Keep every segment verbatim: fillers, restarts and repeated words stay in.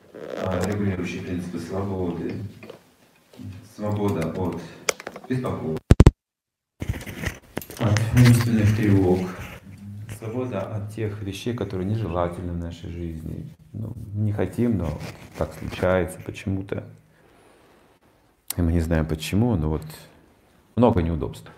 регулирующие принципы свободы, свобода от беспокойства, от умственных тревог, свобода от тех вещей, которые нежелательны в нашей жизни. Ну, не хотим, но так случается почему-то. И мы не знаем почему, но вот много неудобств.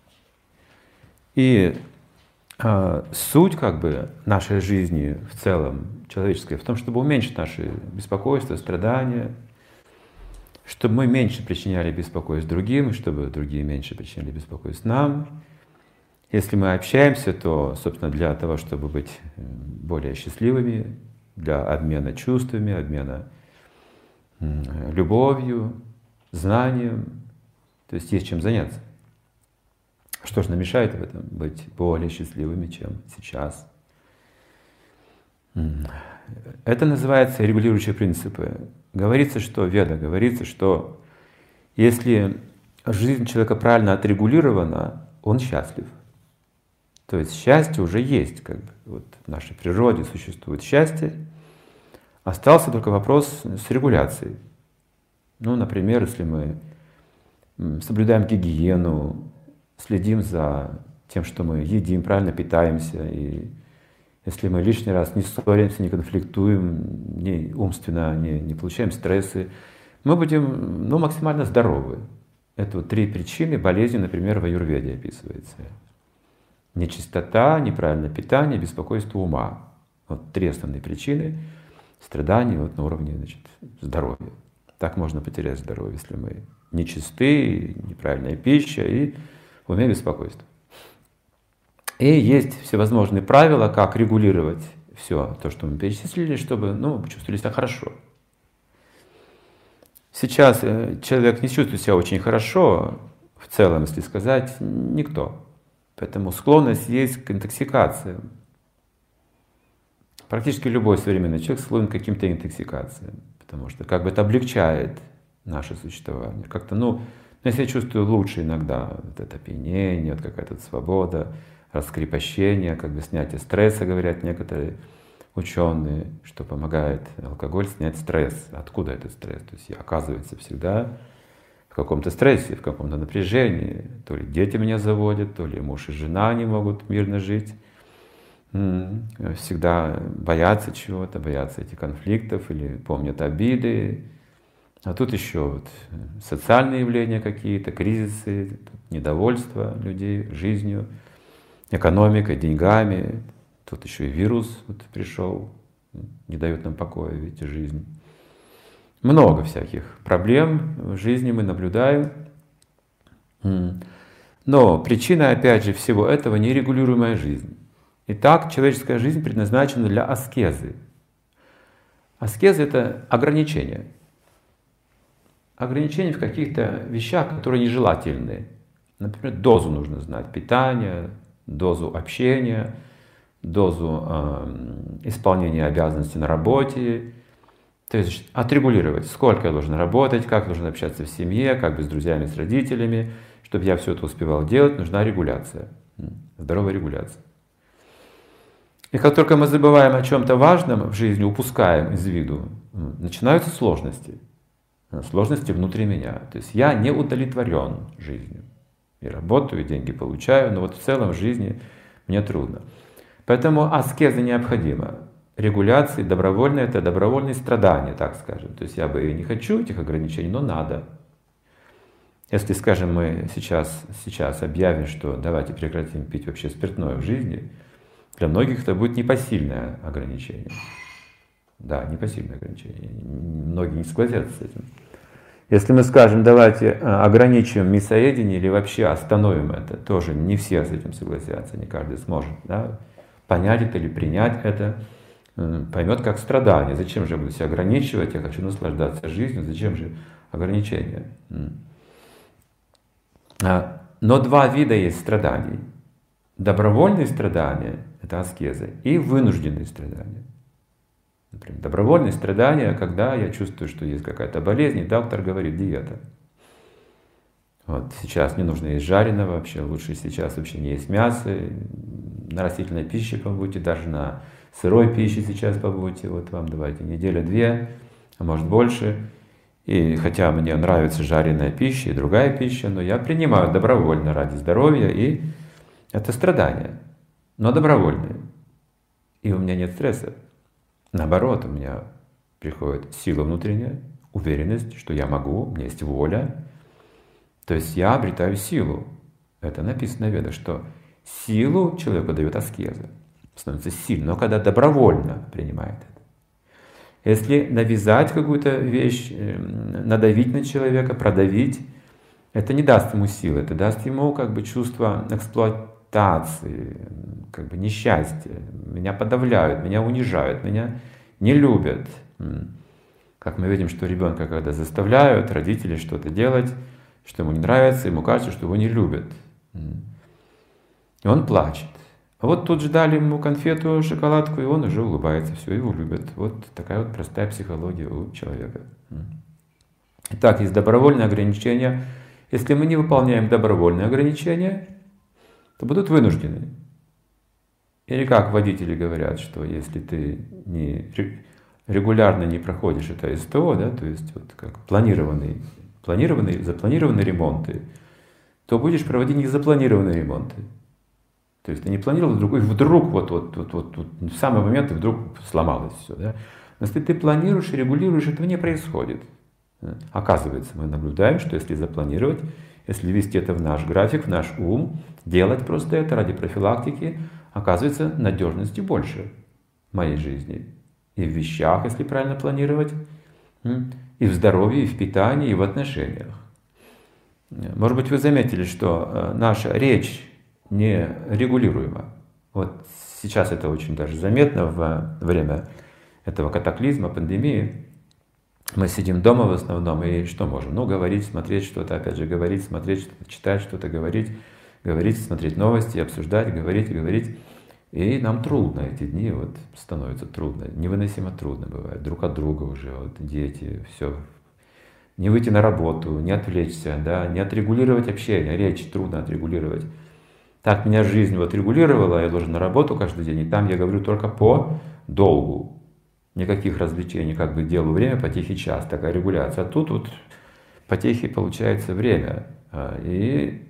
И а, суть как бы нашей жизни в целом, человеческой, в том, чтобы уменьшить наши беспокойства, страдания, чтобы мы меньше причиняли беспокойств другим, чтобы другие меньше причиняли беспокойств нам. Если мы общаемся, то, собственно, для того, чтобы быть более счастливыми, для обмена чувствами, обмена любовью, знанием, то есть есть чем заняться. Что же нам мешает в этом быть более счастливыми, чем сейчас? Это называется регулирующие принципы. Говорится, что Веда, говорится, что если жизнь человека правильно отрегулирована, он счастлив. То есть счастье уже есть, как бы, вот в нашей природе существует счастье. Остался только вопрос с регуляцией. Ну, например, если мы соблюдаем гигиену, следим за тем, что мы едим, правильно питаемся, и если мы лишний раз не ссоримся, не конфликтуем, не умственно не, не получаем стрессы, мы будем ну, максимально здоровы. Это вот три причины болезни, например, в аюрведе описывается. Нечистота, неправильное питание, беспокойство ума. Вот три основные причины страданий вот на уровне значит, здоровья. Так можно потерять здоровье, если мы нечисты, неправильная пища и в уме беспокойство. И есть всевозможные правила, как регулировать все то, что мы перечислили, чтобы ну, чувствовали себя хорошо. Сейчас человек не чувствует себя очень хорошо, в целом, если сказать, никто. Поэтому склонность есть к интоксикациям. Практически любой современный человек склонен к каким-то интоксикациям, потому что как бы это облегчает наше существование. Как-то, ну, я себя чувствую лучше иногда. Вот это опьянение, вот какая-то свобода, раскрепощение, как бы снятие стресса, говорят некоторые ученые, что помогает алкоголь снять стресс. Откуда этот стресс? То есть я, оказывается, всегда в каком-то стрессе, в каком-то напряжении. То ли дети меня заводят, то ли муж и жена не могут мирно жить. Всегда боятся чего-то, боятся этих конфликтов или помнят обиды. А тут еще вот социальные явления какие-то, кризисы, недовольство людей жизнью, экономикой, деньгами. Тут еще и вирус вот пришел, не дает нам покоя, видите, жизнь. Много всяких проблем в жизни мы наблюдаем. Но причина, опять же, всего этого — нерегулируемая жизнь. Итак, человеческая жизнь предназначена для аскезы. Аскеза — это ограничение. Ограничения в каких-то вещах, которые нежелательны. Например, дозу нужно знать, питание, дозу общения, дозу э, исполнения обязанностей на работе. То есть отрегулировать, сколько я должен работать, как должен общаться в семье, как бы с друзьями, с родителями. Чтобы я все это успевал делать, нужна регуляция, здоровая регуляция. И как только мы забываем о чем-то важном в жизни, упускаем из виду, начинаются сложности. Сложности внутри меня. То есть я не удовлетворен жизнью. И работаю, и деньги получаю, но вот в целом в жизни мне трудно. Поэтому аскеза необходима. Регуляции, добровольные — это добровольные страдания, так скажем. То есть я бы и не хочу этих ограничений, но надо. Если, скажем, мы сейчас, сейчас объявим, что давайте прекратим пить вообще спиртное в жизни, для многих это будет непосильное ограничение. Да, непосильное ограничение. Многие не согласятся с этим. Если мы скажем, давайте ограничим мясоедение или вообще остановим это, тоже не все с этим согласятся, не каждый сможет, да, понять это или принять это, поймет как страдание. Зачем же я буду себя ограничивать, я хочу наслаждаться жизнью, зачем же ограничения? Но два вида есть страданий. Добровольные страдания — это аскеза, и вынужденные страдания. Например, добровольные страдания, когда я чувствую, что есть какая-то болезнь, и доктор говорит: диета. Вот сейчас не нужно есть жареного вообще, лучше сейчас вообще не есть мясо, на растительной пище побудьте, даже на сырой пище сейчас побудьте, вот вам давайте неделя-две, а может больше. И хотя мне нравится жареная пища и другая пища, но я принимаю добровольно ради здоровья, и это страдания, но добровольные. И у меня нет стресса. Наоборот, у меня приходит сила внутренняя, уверенность, что я могу, у меня есть воля. То есть я обретаю силу. Это написано в Ведах, что силу человеку дает аскеза. Становится сильным, но когда добровольно принимает это. Если навязать какую-то вещь, надавить на человека, продавить, это не даст ему силы, это даст ему как бы чувство эксплуатации, как бы несчастья. Меня подавляют, меня унижают, меня не любят. Как мы видим, что ребенка, когда заставляют родители что-то делать, что ему не нравится, ему кажется, что его не любят. И он плачет. А вот тут же дали ему конфету, шоколадку, и он уже улыбается, все, его любят. Вот такая вот простая психология у человека. Итак, есть добровольные ограничения. Если мы не выполняем добровольные ограничения, то будут вынуждены. Или как водители говорят, что если ты не, регулярно не проходишь это СТО, да, то есть вот как планированные, планированные, запланированные ремонты, то будешь проводить незапланированные ремонты. То есть ты не планировал, вдруг, и вдруг вот, вот, вот, вот, вот в самый момент и вдруг сломалось все. Да? Но если ты планируешь и регулируешь, этого не происходит. Оказывается, мы наблюдаем, что если запланировать, если ввести это в наш график, в наш ум, делать просто это ради профилактики, оказывается, надежности больше в моей жизни. И в вещах, если правильно планировать, и в здоровье, и в питании, и в отношениях. Может быть, вы заметили, что наша речь нерегулируемо. Вот сейчас это очень даже заметно во время этого катаклизма, пандемии. Мы сидим дома в основном, и что можем? Ну, говорить, смотреть что-то, опять же, говорить, смотреть что-то, читать что-то, говорить, говорить, смотреть новости, обсуждать, говорить, говорить. И нам трудно эти дни, вот становится трудно, невыносимо трудно бывает. Друг от друга уже, вот дети, все. Не выйти на работу, не отвлечься, да, не отрегулировать общение, речь трудно отрегулировать. Так меня жизнь вот регулировала, я должен на работу каждый день, и там я говорю только по долгу. Никаких развлечений, как бы делаю время, потехи час, такая регуляция. А тут вот потехи получается время, и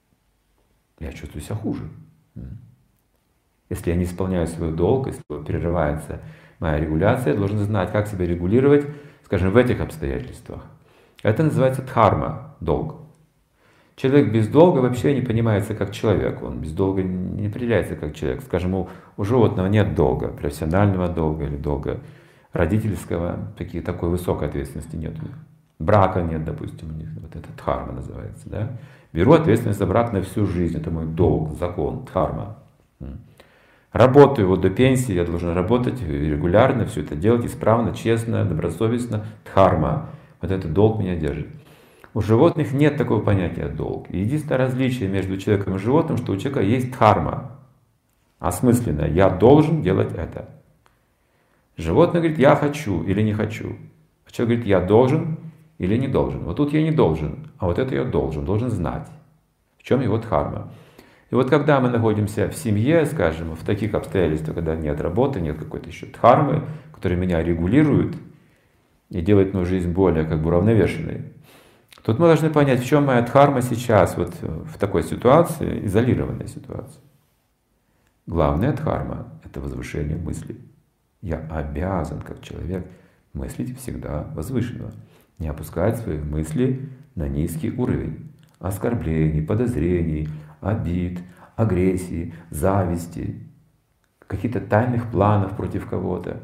я чувствую себя хуже. Если я не исполняю свой долг, если прерывается моя регуляция, я должен знать, как себя регулировать, скажем, в этих обстоятельствах. Это называется дхарма, долг. Человек без долга вообще не понимается как человек, он без долга не определяется как человек. Скажем, у, у животного нет долга, профессионального долга или долга родительского, такие, такой высокой ответственности нет у них. Брака нет, допустим, у них, вот это дхарма называется. Да? Беру ответственность за брак на всю жизнь, это мой долг, закон, дхарма. Работаю вот до пенсии, я должен работать регулярно, все это делать исправно, честно, добросовестно, дхарма. Вот этот долг меня держит. У животных нет такого понятия долг. Единственное различие между человеком и животным, что у человека есть дхарма. Осмысленно. Я должен делать это. Животное говорит, я хочу или не хочу. А человек говорит, я должен или не должен. Вот тут я не должен, а вот это я должен, должен знать. В чем его дхарма. И вот когда мы находимся в семье, скажем, в таких обстоятельствах, когда нет работы, нет какой-то еще дхармы, которая меня регулирует и делает мою жизнь более как бы уравновешенной, тут мы должны понять, в чем моя дхарма сейчас, вот в такой ситуации, изолированной ситуации. Главная дхарма – это возвышение мысли. Я обязан, как человек, мыслить всегда возвышенно, не опускать свои мысли на низкий уровень оскорблений, подозрений, обид, агрессии, зависти, каких-то тайных планов против кого-то.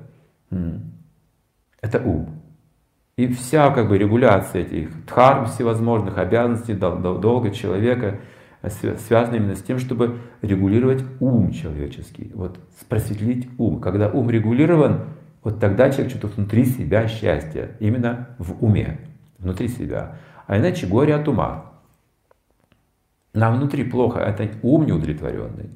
Это ум. И вся как бы регуляция этих дхарм, всевозможных обязанностей, долга человека связана именно с тем, чтобы регулировать ум человеческий, вот просветлить ум. Когда ум регулирован, вот тогда человек чувствует внутри себя счастье, именно в уме, внутри себя. А иначе горе от ума. Нам внутри плохо, это ум неудовлетворенный.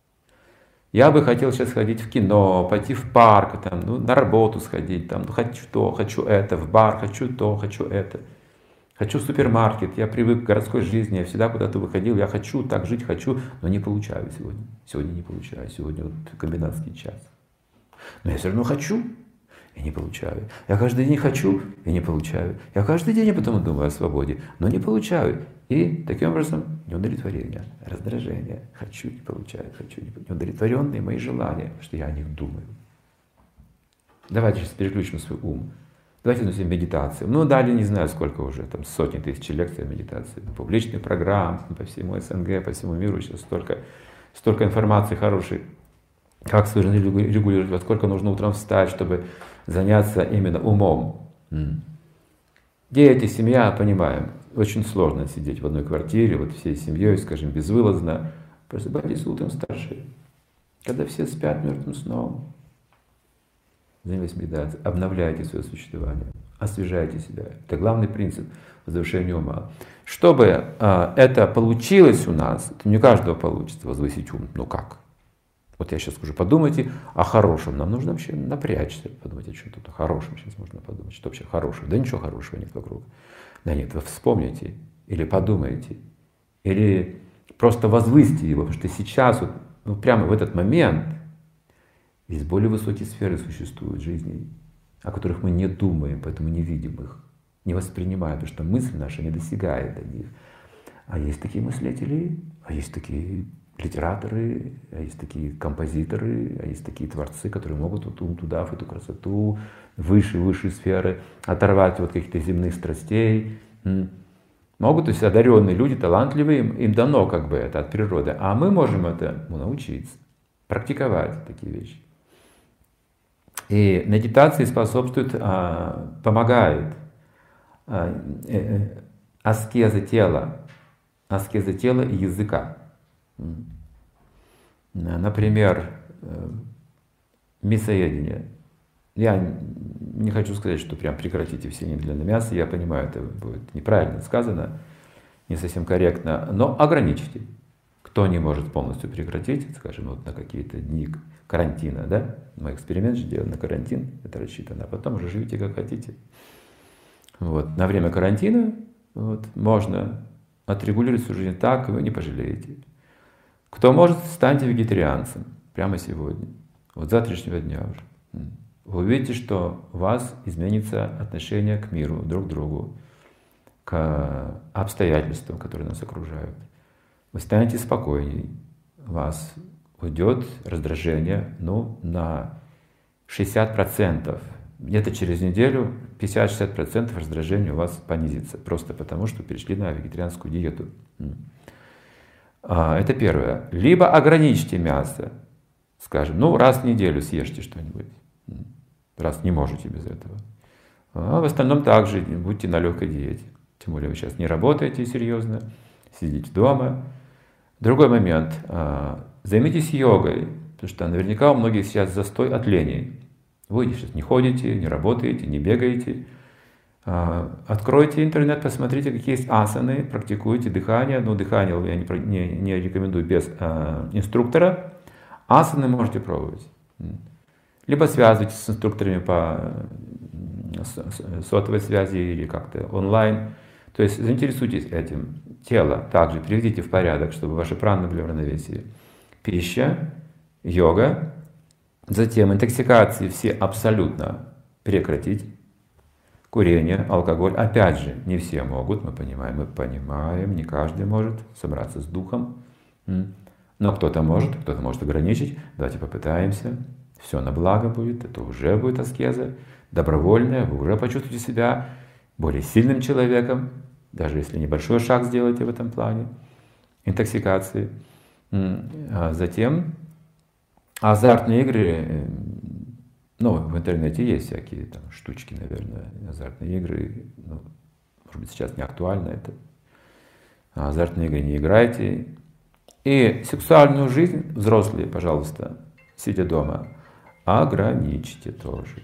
Я бы хотел сейчас ходить в кино, пойти в парк, там, ну, на работу сходить, там, ну, хочу то, хочу это, в бар, хочу то, хочу это. Хочу в супермаркет, я привык к городской жизни, я всегда куда-то выходил, я хочу так жить, хочу, но не получаю сегодня. Сегодня не получаю, сегодня вот комбинатский час. Но я все равно хочу. и не получаю. Я каждый день хочу и не получаю. Я каждый день потом думаю о свободе, но не получаю. И таким образом неудовлетворение, раздражение. Хочу, не получаю, хочу, не получаю. Неудовлетворенные мои желания, что я о них думаю. Давайте сейчас переключим свой ум. Давайте начнем медитацию. Ну, дали не знаю сколько уже, там сотни тысяч лекций о медитации, публичных программ по всему СНГ, по всему миру сейчас столько, столько информации хорошей. Как свою жизнь регулировать, во сколько нужно утром встать, чтобы заняться именно умом. Дети, семья, понимаем, очень сложно сидеть в одной квартире, вот всей семьей, скажем, безвылазно. Просыпайтесь утром старшие, когда все спят мертвым сном. Занимайтесь медитацией, обновляйте свое существование, освежайте себя. Это главный принцип возвышения ума. Чтобы а, это получилось у нас, это не у каждого получится возвысить ум. Ну как? Вот я сейчас скажу, подумайте о хорошем. Нам нужно вообще напрячься, подумать о чем-то хорошем. Сейчас можно подумать, что вообще хорошего. Да ничего хорошего нет вокруг. Да нет, вы вспомните, или подумайте, или просто возвысьте его, потому что сейчас, вот, ну, прямо в этот момент, есть более высокие сферы существуют в жизни, о которых мы не думаем, поэтому не видим их, не воспринимаем, потому что мысль наша не достигает до них. А есть такие мыслители, а есть такие литераторы, а есть такие композиторы, а есть такие творцы, которые могут вот ум туда, в эту красоту, выше, выше сферы, оторвать от каких-то земных страстей. Могут, то есть одаренные люди, талантливые, им, им дано как бы это от природы, а мы можем этому научиться, практиковать такие вещи. И медитация способствует, помогает аскеза тела, аскеза тела и языка. Например, мясоедение. Я не хочу сказать, что прям прекратите все неделенное мясо, я понимаю, это будет неправильно сказано, не совсем корректно, но ограничьте. Кто не может полностью прекратить, скажем, вот на какие-то дни карантина, да? Мой эксперимент же делал на карантин, это рассчитано, а потом уже живите как хотите. Вот. На время карантина вот, можно отрегулировать свою жизнь так, вы не пожалеете. Кто может, станьте вегетарианцем прямо сегодня, вот с завтрашнего дня уже. Вы увидите, что у вас изменится отношение к миру, друг к другу, к обстоятельствам, которые нас окружают. Вы станете спокойней, у вас уйдет раздражение ну, на шестьдесят процентов. Где-то через неделю пятьдесят-шестьдесят процентов раздражения у вас понизится, просто потому что перешли на вегетарианскую диету. Это первое. Либо ограничьте мясо, скажем, ну раз в неделю съешьте что-нибудь, раз не можете без этого. А в остальном также будьте на легкой диете. Тем более вы сейчас не работаете серьезно, сидите дома. Другой момент. Займитесь йогой, потому что наверняка у многих сейчас застой от лени. Вы сейчас не ходите, не работаете, не бегаете. Откройте интернет, посмотрите, какие есть асаны, практикуйте дыхание. Ну, дыхание я не, не, не рекомендую без а, инструктора. Асаны можете пробовать. Либо связывайтесь с инструкторами по сотовой связи или как-то онлайн. То есть заинтересуйтесь этим. Тело также приведите в порядок, чтобы ваши праны были в равновесии. Пища, йога, затем интоксикации все абсолютно прекратить. Курение, алкоголь, опять же, не все могут, мы понимаем, мы понимаем, не каждый может собраться с духом, но кто-то может, кто-то может ограничить, давайте попытаемся, все на благо будет, это уже будет аскеза, добровольная, вы уже почувствуете себя более сильным человеком, даже если небольшой шаг сделаете в этом плане, интоксикации. А затем азартные игры. Ну, в интернете есть всякие там штучки, наверное, азартные игры. Ну, может быть, сейчас не актуально это. А азартные игры не играйте. И сексуальную жизнь, взрослые, пожалуйста, сидя дома, ограничьте тоже.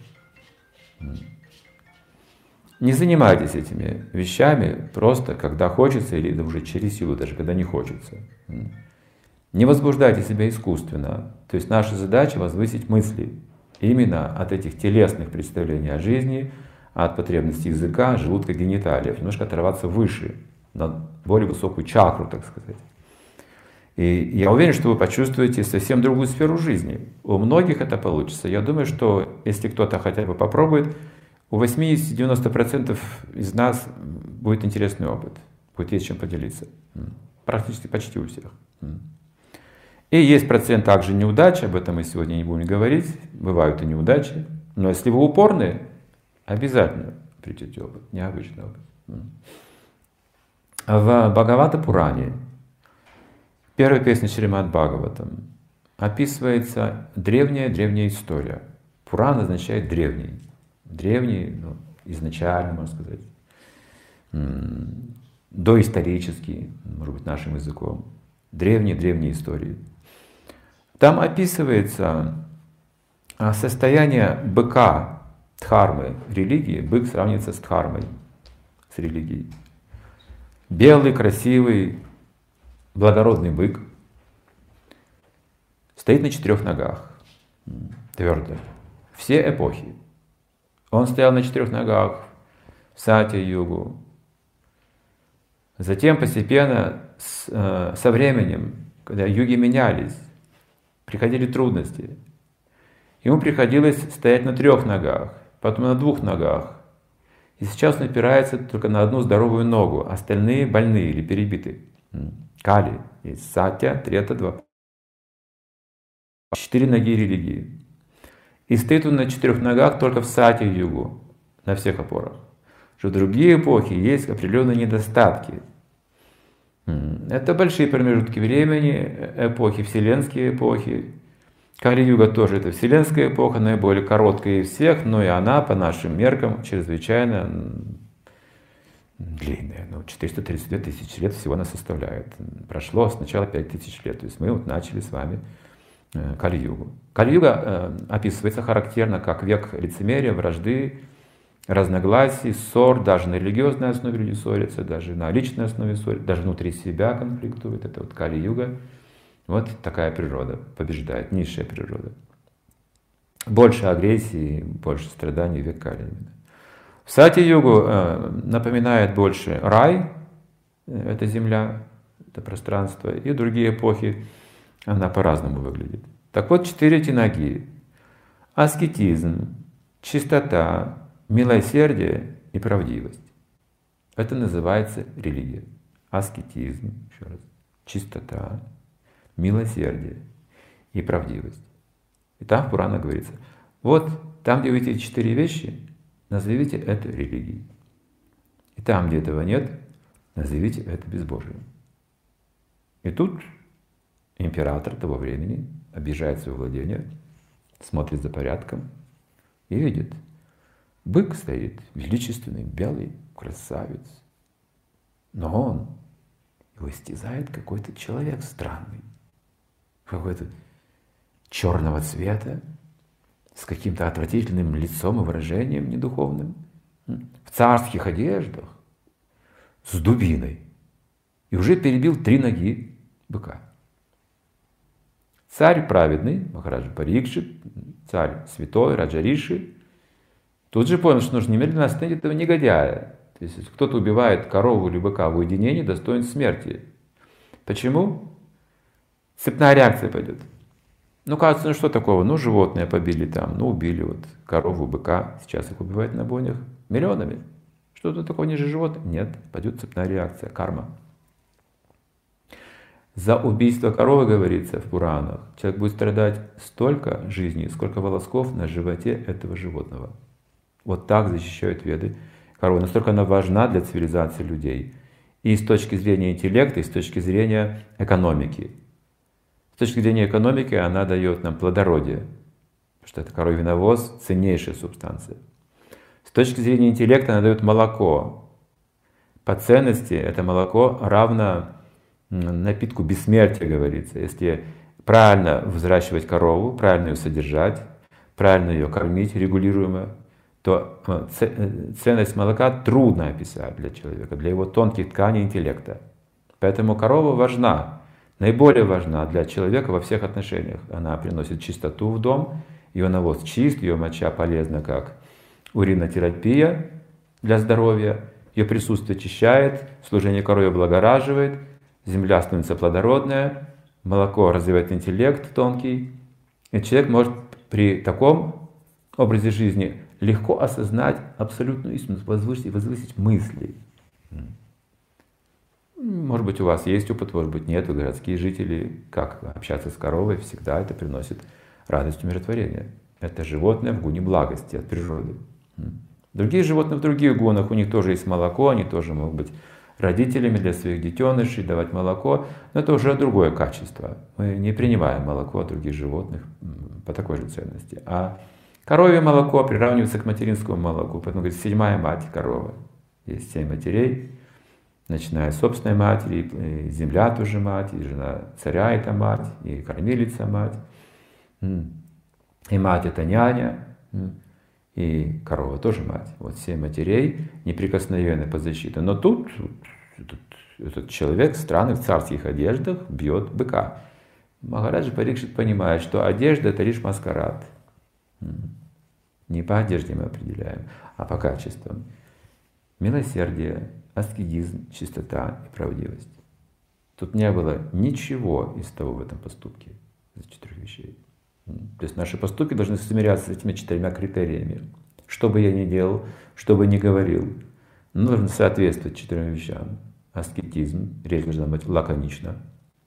Не занимайтесь этими вещами просто, когда хочется, или уже через силу, даже когда не хочется. Не возбуждайте себя искусственно. То есть наша задача возвысить мысли. Именно от этих телесных представлений о жизни, от потребностей языка, желудка, гениталиев, немножко оторваться выше, на более высокую чакру, так сказать. И я уверен, что вы почувствуете совсем другую сферу жизни. У многих это получится. Я думаю, что если кто-то хотя бы попробует, у восемьдесят-девяносто процентов из нас будет интересный опыт, будет есть чем поделиться. Практически почти у всех. И есть процент также неудач, об этом мы сегодня не будем говорить, бывают и неудачи. Но если вы упорны, обязательно придете опыт, необычный опыт. В Бхагавата Пуране, первая песня Шримад Бхагаватам, описывается древняя-древняя история. Пуран означает древний. Древний, ну, изначально, можно сказать, доисторический, может быть, нашим языком. Древние-древние истории. Там описывается состояние быка, дхармы, религии. Бык сравнивается с дхармой, с религией. Белый, красивый, благородный бык стоит на четырех ногах, твердо. Все эпохи. Он стоял на четырех ногах в Сатья-югу. Затем постепенно, со временем, когда юги менялись, приходили трудности. Ему приходилось стоять на трех ногах, потом на двух ногах. И сейчас он опирается только на одну здоровую ногу, остальные больные или перебиты. Кали, есть Сатья, Трета, два. Четыре ноги религии. И стоит он на четырех ногах только в Сатья-югу, на всех опорах. Что в другие эпохи есть определенные недостатки. Это большие промежутки времени, эпохи, вселенские эпохи. Кали-юга тоже это вселенская эпоха, наиболее короткая из всех, но и она по нашим меркам чрезвычайно длинная. Ну, четыреста тридцать две тысячи лет всего она составляет. Прошло сначала пять тысяч лет, то есть мы вот начали с вами Кали-югу. Кали-юга э, описывается характерно как век лицемерия, вражды, разногласий, ссор, даже на религиозной основе люди ссорятся, даже на личной основе ссорятся, даже внутри себя конфликтуют. Это вот Кали-юга. Вот такая природа побеждает, низшая природа. Больше агрессии, больше страданий век Кали. В Сатья-югу э, напоминает больше рай, э, это земля, это пространство, и другие эпохи она по-разному выглядит. Так вот, четыре эти ноги. Аскетизм, чистота, милосердие и правдивость. Это называется религия. Аскетизм, еще раз, чистота, милосердие и правдивость. И там в Пуранах говорится, вот там, где вы эти четыре вещи, назовите это религией. И там, где этого нет, назовите это безбожием. И тут император того времени объезжает свое владение, смотрит за порядком и видит, бык стоит, величественный, белый, красавец. Но он, его истязает какой-то человек странный, какой-то черного цвета, с каким-то отвратительным лицом и выражением недуховным, в царских одеждах, с дубиной, и уже перебил три ноги быка. Царь праведный, Махараджа Парикшит, царь святой, Раджариши, тут же понял, что нужно немедленно остановить этого негодяя. То есть, если кто-то убивает корову или быка в уединении, достоин смерти. Почему? Цепная реакция пойдет. Ну, кажется, ну что такого? Ну, животные побили там, ну, убили вот корову, быка. Сейчас их убивают на бойнях миллионами. Что-то такого, они же животные? Нет, пойдет цепная реакция, карма. За убийство коровы, говорится в Пуранах, человек будет страдать столько жизней, сколько волосков на животе этого животного. Вот так защищают веды корову. Настолько она важна для цивилизации людей. И с точки зрения интеллекта, и с точки зрения экономики. С точки зрения экономики она дает нам плодородие, потому что это коровий навоз, ценнейшая субстанция. С точки зрения интеллекта она дает молоко. По ценности это молоко равно напитку бессмертия, говорится. Если правильно взращивать корову, правильно ее содержать, правильно ее кормить регулируемо, то ценность молока трудно описать для человека, для его тонких тканей интеллекта. Поэтому корова важна, наиболее важна для человека во всех отношениях. Она приносит чистоту в дом, ее навоз чист, ее моча полезна как уринотерапия для здоровья, ее присутствие очищает, служение корове облагораживает, земля становится плодородная, молоко развивает интеллект тонкий, и человек может при таком образе жизни легко осознать абсолютную истину, возвысить, возвысить мысли. Может быть, у вас есть опыт, может быть, нет, вы городские жители, как общаться с коровой, всегда это приносит радость и умиротворение. Это животное в гуне благости от природы. Другие животные в других гунах, у них тоже есть молоко, они тоже могут быть родителями для своих детенышей, давать молоко, но это уже другое качество. Мы не принимаем молоко от других животных по такой же ценности. А коровье молоко приравнивается к материнскому молоку, поэтому говорит, седьмая мать корова. Есть семь матерей, начиная с собственной матери, и земля тоже мать, и жена царя это мать, и кормилица мать, и мать это няня, и корова тоже мать. Вот семь матерей неприкосновенны под защитой. Но тут этот, этот человек в странных царских одеждах бьет быка. Махараджа Парикшит понимает, что одежда это лишь маскарад. Не по одежде мы определяем, а по качествам. Милосердие, аскетизм, чистота и правдивость. Тут не было ничего из того в этом поступке, из четырех вещей. То есть наши поступки должны смиряться с этими четырьмя критериями. Что бы я ни делал, что бы ни говорил, нужно соответствовать четырем вещам. Аскетизм, речь должна быть лаконична.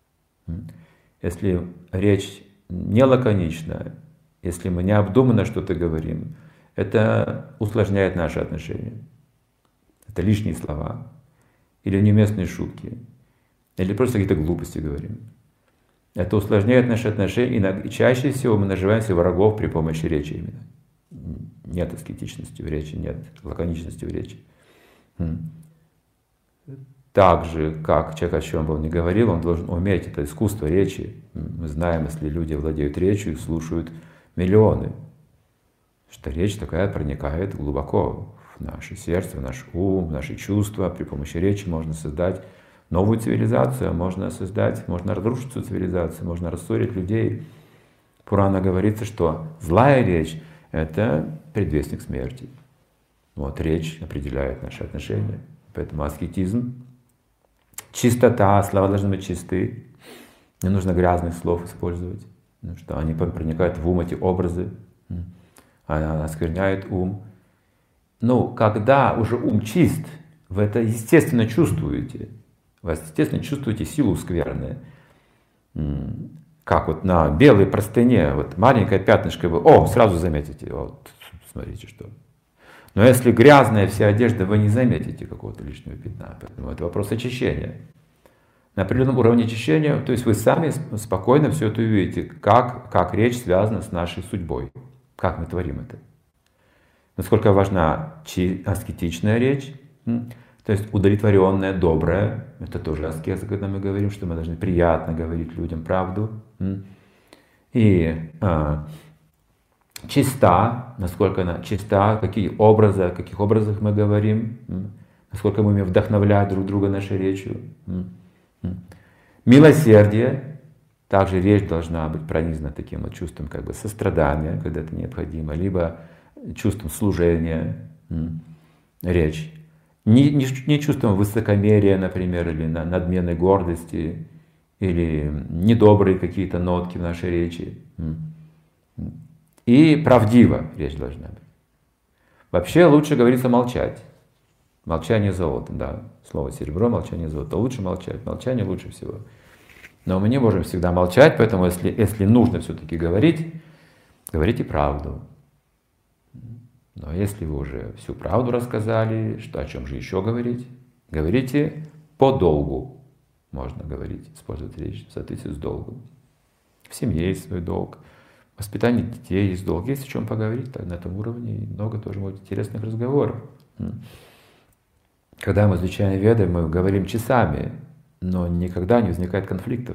Если речь не лаконична, если мы необдуманно что-то говорим, это усложняет наши отношения. Это лишние слова, или неуместные шутки, или просто какие-то глупости говорим. Это усложняет наши отношения, и чаще всего мы наживаем себе врагов при помощи речи именно. Нет аскетичности в речи, нет лаконичности в речи. Так же, как человек, о чем бы он ни говорил, он должен уметь это искусство речи. Мы знаем, если люди владеют речью, их слушают миллионы. Что речь такая проникает глубоко в наше сердце, в наш ум, в наши чувства. При помощи речи можно создать новую цивилизацию, можно создать, можно разрушить эту цивилизацию, можно рассорить людей. В Пурана говорится, что злая речь — это предвестник смерти. Вот речь определяет наши отношения. Поэтому аскетизм, чистота, слова должны быть чисты. Не нужно грязных слов использовать, потому что они проникают в ум, эти образы, они оскверняют ум. Ну, когда уже ум чист, вы это естественно чувствуете. Вы естественно чувствуете силу скверны. Как вот на белой простыне, вот маленькое пятнышко, вы, о, сразу заметите, вот, смотрите, что. Но если грязная вся одежда, вы не заметите какого-то лишнего пятна. Поэтому это вопрос очищения. На определенном уровне очищения, то есть вы сами спокойно все это увидите, как, как речь связана с нашей судьбой, как мы творим это. Насколько важна аскетичная речь, то есть удовлетворенная, добрая, это тоже аскеза, когда мы говорим, что мы должны приятно говорить людям правду. И а, чиста, насколько она чиста, какие образы, о каких образах мы говорим, насколько мы умеем вдохновлять друг друга нашей речью. Милосердие, также речь должна быть пронизана таким вот чувством как бы сострадания, когда это необходимо, либо чувством служения, речь. Не, не, не чувством высокомерия, например, или надменной гордости, или недобрые какие-то нотки в нашей речи. И правдиво речь должна быть. Вообще лучше говорится молчать. Молчание золото, да. Слово серебро, молчание золото. Лучше молчать. Молчание лучше всего. Но мы не можем всегда молчать, поэтому если, если нужно все-таки говорить, говорите правду. Но если вы уже всю правду рассказали, что о чем же еще говорить? Говорите по долгу. Можно говорить, использовать речь в соответствии с долгом. В семье есть свой долг, в воспитании детей есть долг. Есть о чем поговорить на этом уровне, и много тоже будет интересных разговоров. Когда мы изучаем Веды, мы говорим часами, но никогда не возникает конфликтов,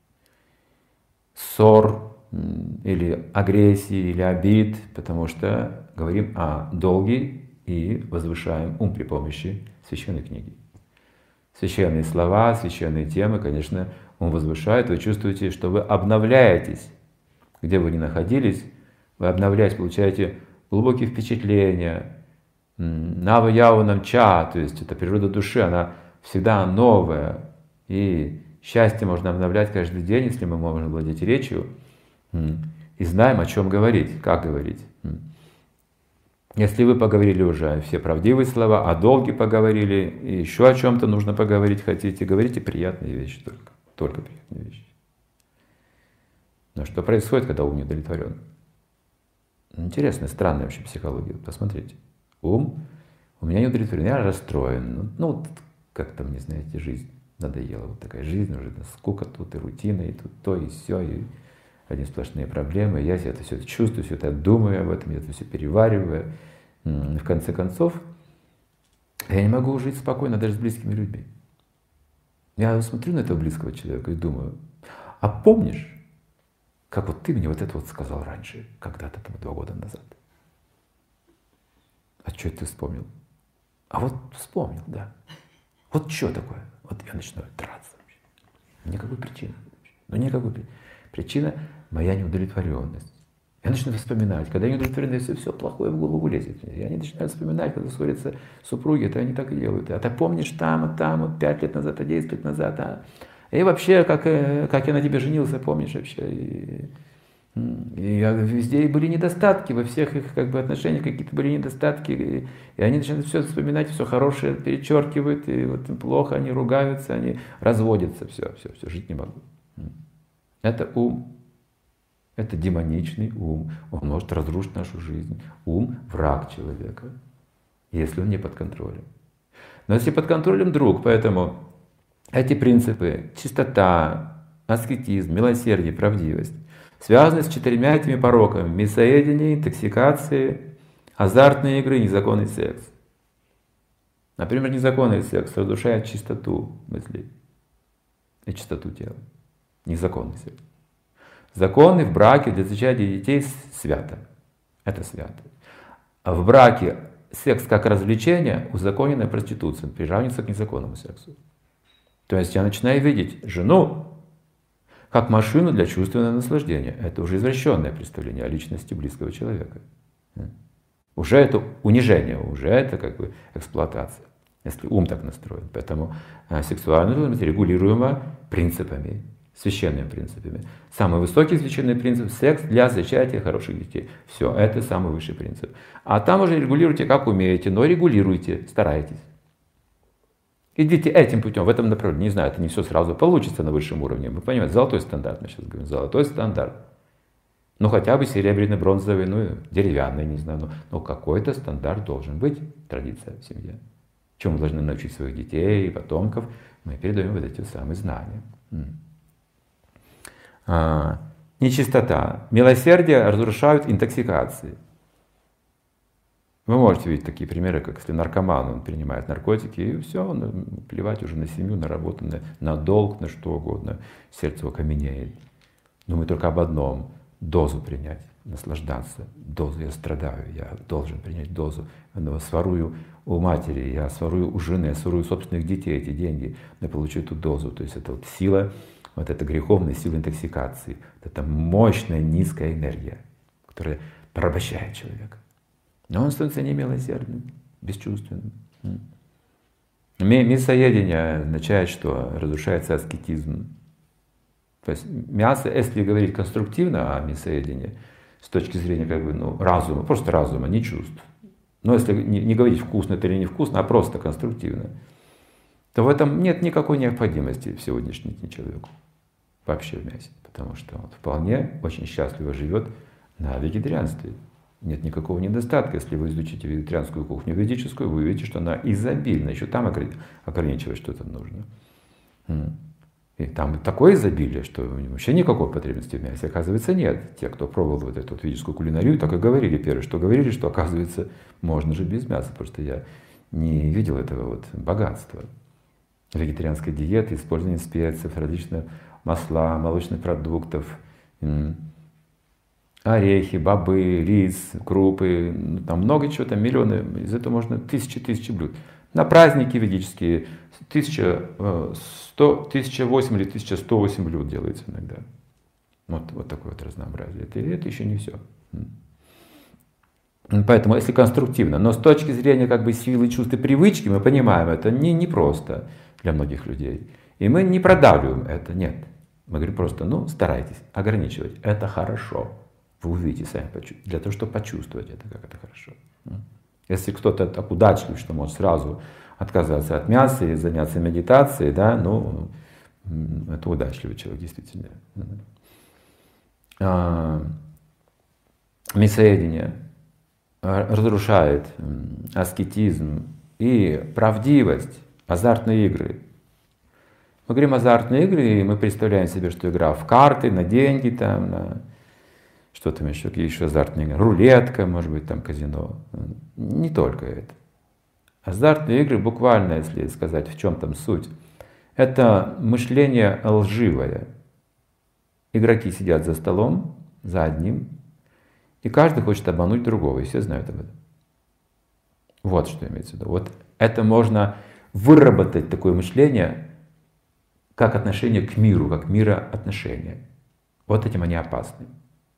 ссор, или агрессии, или обид, потому что говорим о долге и возвышаем ум при помощи священной книги. Священные слова, священные темы, конечно, ум возвышает, вы чувствуете, что вы обновляетесь. Где вы ни находились, вы обновляетесь, получаете глубокие впечатления. Нава яванам ча, то есть это природа души, она всегда новая. И Счастье можно обновлять каждый день, если мы можем владеть речью и знаем, о чем говорить, как говорить. Если вы поговорили уже все правдивые слова, о долге поговорили, и еще о чем-то нужно поговорить хотите, говорите приятные вещи только. Только приятные вещи. Но что происходит, когда ум не удовлетворен? Интересная, странная вообще психология. Посмотрите. Ум у меня не удовлетворен, я расстроен. Ну, ну вот как-то мне, знаете, жизнь надоела. Вот такая жизнь, уже скука тут, и рутина, и тут то, и все, и одни сплошные проблемы. Я это все это чувствую, все это думаю об этом, я это все перевариваю. В конце концов, я не могу жить спокойно даже с близкими людьми. Я смотрю на этого близкого человека и думаю, а помнишь, как вот ты мне вот это вот сказал раньше, когда-то там два года назад? А что это ты вспомнил? А вот вспомнил, да. Вот что такое? Вот я начинаю драться вообще. Никакой причины. Ну никакой причины. Причина — моя неудовлетворенность. Я начинаю вспоминать. Когда я неудовлетворен, все, все плохое в голову лезет. Я не начинаю вспоминать, когда ссорятся супруги, это они так и делают. А ты помнишь там, а там, вот пять лет назад, а десять лет назад, а? И вообще, как, как я на тебе женился, помнишь вообще? И, и везде были недостатки, во всех их как бы отношениях какие-то были недостатки. И, и они начинают все вспоминать, все хорошее перечеркивают, и вот им плохо, они ругаются, они разводятся, все, все, все, жить не могу. Это ум. Это демоничный ум. Он может разрушить нашу жизнь. Ум — враг человека, если он не под контролем. Но если под контролем — друг, поэтому эти принципы — чистота, аскетизм, милосердие, правдивость — связаны с четырьмя этими пороками: мясоедение, интоксикации, азартные игры, незаконный секс. Например, незаконный секс разрушает чистоту мыслей и чистоту тела. Незаконный секс. Законный в браке для зачатия детей свято. Это свято. А в браке секс как развлечение, узаконенная проституция, приравнивается к незаконному сексу. То есть я начинаю видеть жену как машину для чувственного наслаждения. Это уже извращенное представление о личности близкого человека. Уже это унижение, уже это как бы эксплуатация, если ум так настроен. Поэтому сексуальность должна быть регулируема принципами, священными принципами. Самый высокий священный принцип — секс для зачатия хороших детей. Все, это самый высший принцип. А там уже регулируйте как умеете, но регулируйте, старайтесь. Идите этим путем, в этом направлении. Не знаю, это не все сразу получится на высшем уровне. Вы понимаете, золотой стандарт, мы сейчас говорим, золотой стандарт. Ну хотя бы серебряный, бронзовый, ну деревянный, не знаю. Но, но какой-то стандарт должен быть, традиция в семье. Чем мы должны научить своих детей и потомков, мы передаем вот эти самые знания. А, нечистота. Милосердие разрушают интоксикации. Вы можете видеть такие примеры, как если наркоман, он принимает наркотики, и все, он плевать уже на семью, на работу, на, на долг, на что угодно. Сердце его каменеет. Думает только об одном — дозу принять, наслаждаться. Дозу, я страдаю, я должен принять дозу. Я сворую у матери, я сворую у жены, я сворую у собственных детей эти деньги, я получу эту дозу. То есть это вот сила, вот эта греховная сила интоксикации, вот эта мощная низкая энергия, которая порабощает человека. Но он становится немилосердным, бесчувственным. Мясоедение означает, что разрушается аскетизм. То есть мясо, если говорить конструктивно о мясоедении, с точки зрения как бы, ну, разума, просто разума, не чувств. Но если не, не говорить вкусно это или невкусно, а просто конструктивно, то в этом нет никакой необходимости в сегодняшний день человеку. Вообще в мясе. Потому что он вполне очень счастливо живет на вегетарианстве. Нет никакого недостатка. Если вы изучите вегетарианскую кухню, ведическую, вы увидите, что она изобильна. Еще там ограничивать что-то нужно. И там такое изобилие, что вообще никакой потребности в мясе, оказывается, нет. Те, кто пробовал вот эту вот ведическую кулинарию, так и говорили первые, что говорили, что, оказывается, можно жить без мяса. Просто я не видел этого вот богатства вегетарианской диеты, использование специй, различных масла, молочных продуктов, орехи, бобы, рис, крупы, ну, там много чего, там миллионы, из этого можно тысячи, тысячи блюд. На праздники ведические тысяча сто, тысяча восемь или тысяча сто восемь блюд делается иногда. Вот, вот такое вот разнообразие. Это, это еще не все. Поэтому, если конструктивно, но с точки зрения как бы силы, чувств и привычки, мы понимаем, это не, не просто для многих людей. И мы не продавливаем это, нет. Мы говорим просто, ну, старайтесь ограничивать. Это хорошо. Вы увидите сами, для того, чтобы почувствовать это, как это хорошо. Если кто-то так удачлив, что может сразу отказаться от мяса и заняться медитацией, да, ну, это удачливый человек, действительно. Мясоедение разрушает аскетизм и правдивость, азартные игры. Мы говорим азартные игры, и мы представляем себе, что игра в карты, на деньги, там, на что там еще, какие еще азартные игры, рулетка, может быть, там казино. Не только это. Азартные игры, буквально, если сказать, в чем там суть, это мышление лживое. Игроки сидят за столом, за одним, и каждый хочет обмануть другого, и все знают об этом. Вот что имеется в виду. Вот это можно выработать, такое мышление, как отношение к миру, как мироотношения. Вот этим они опасны.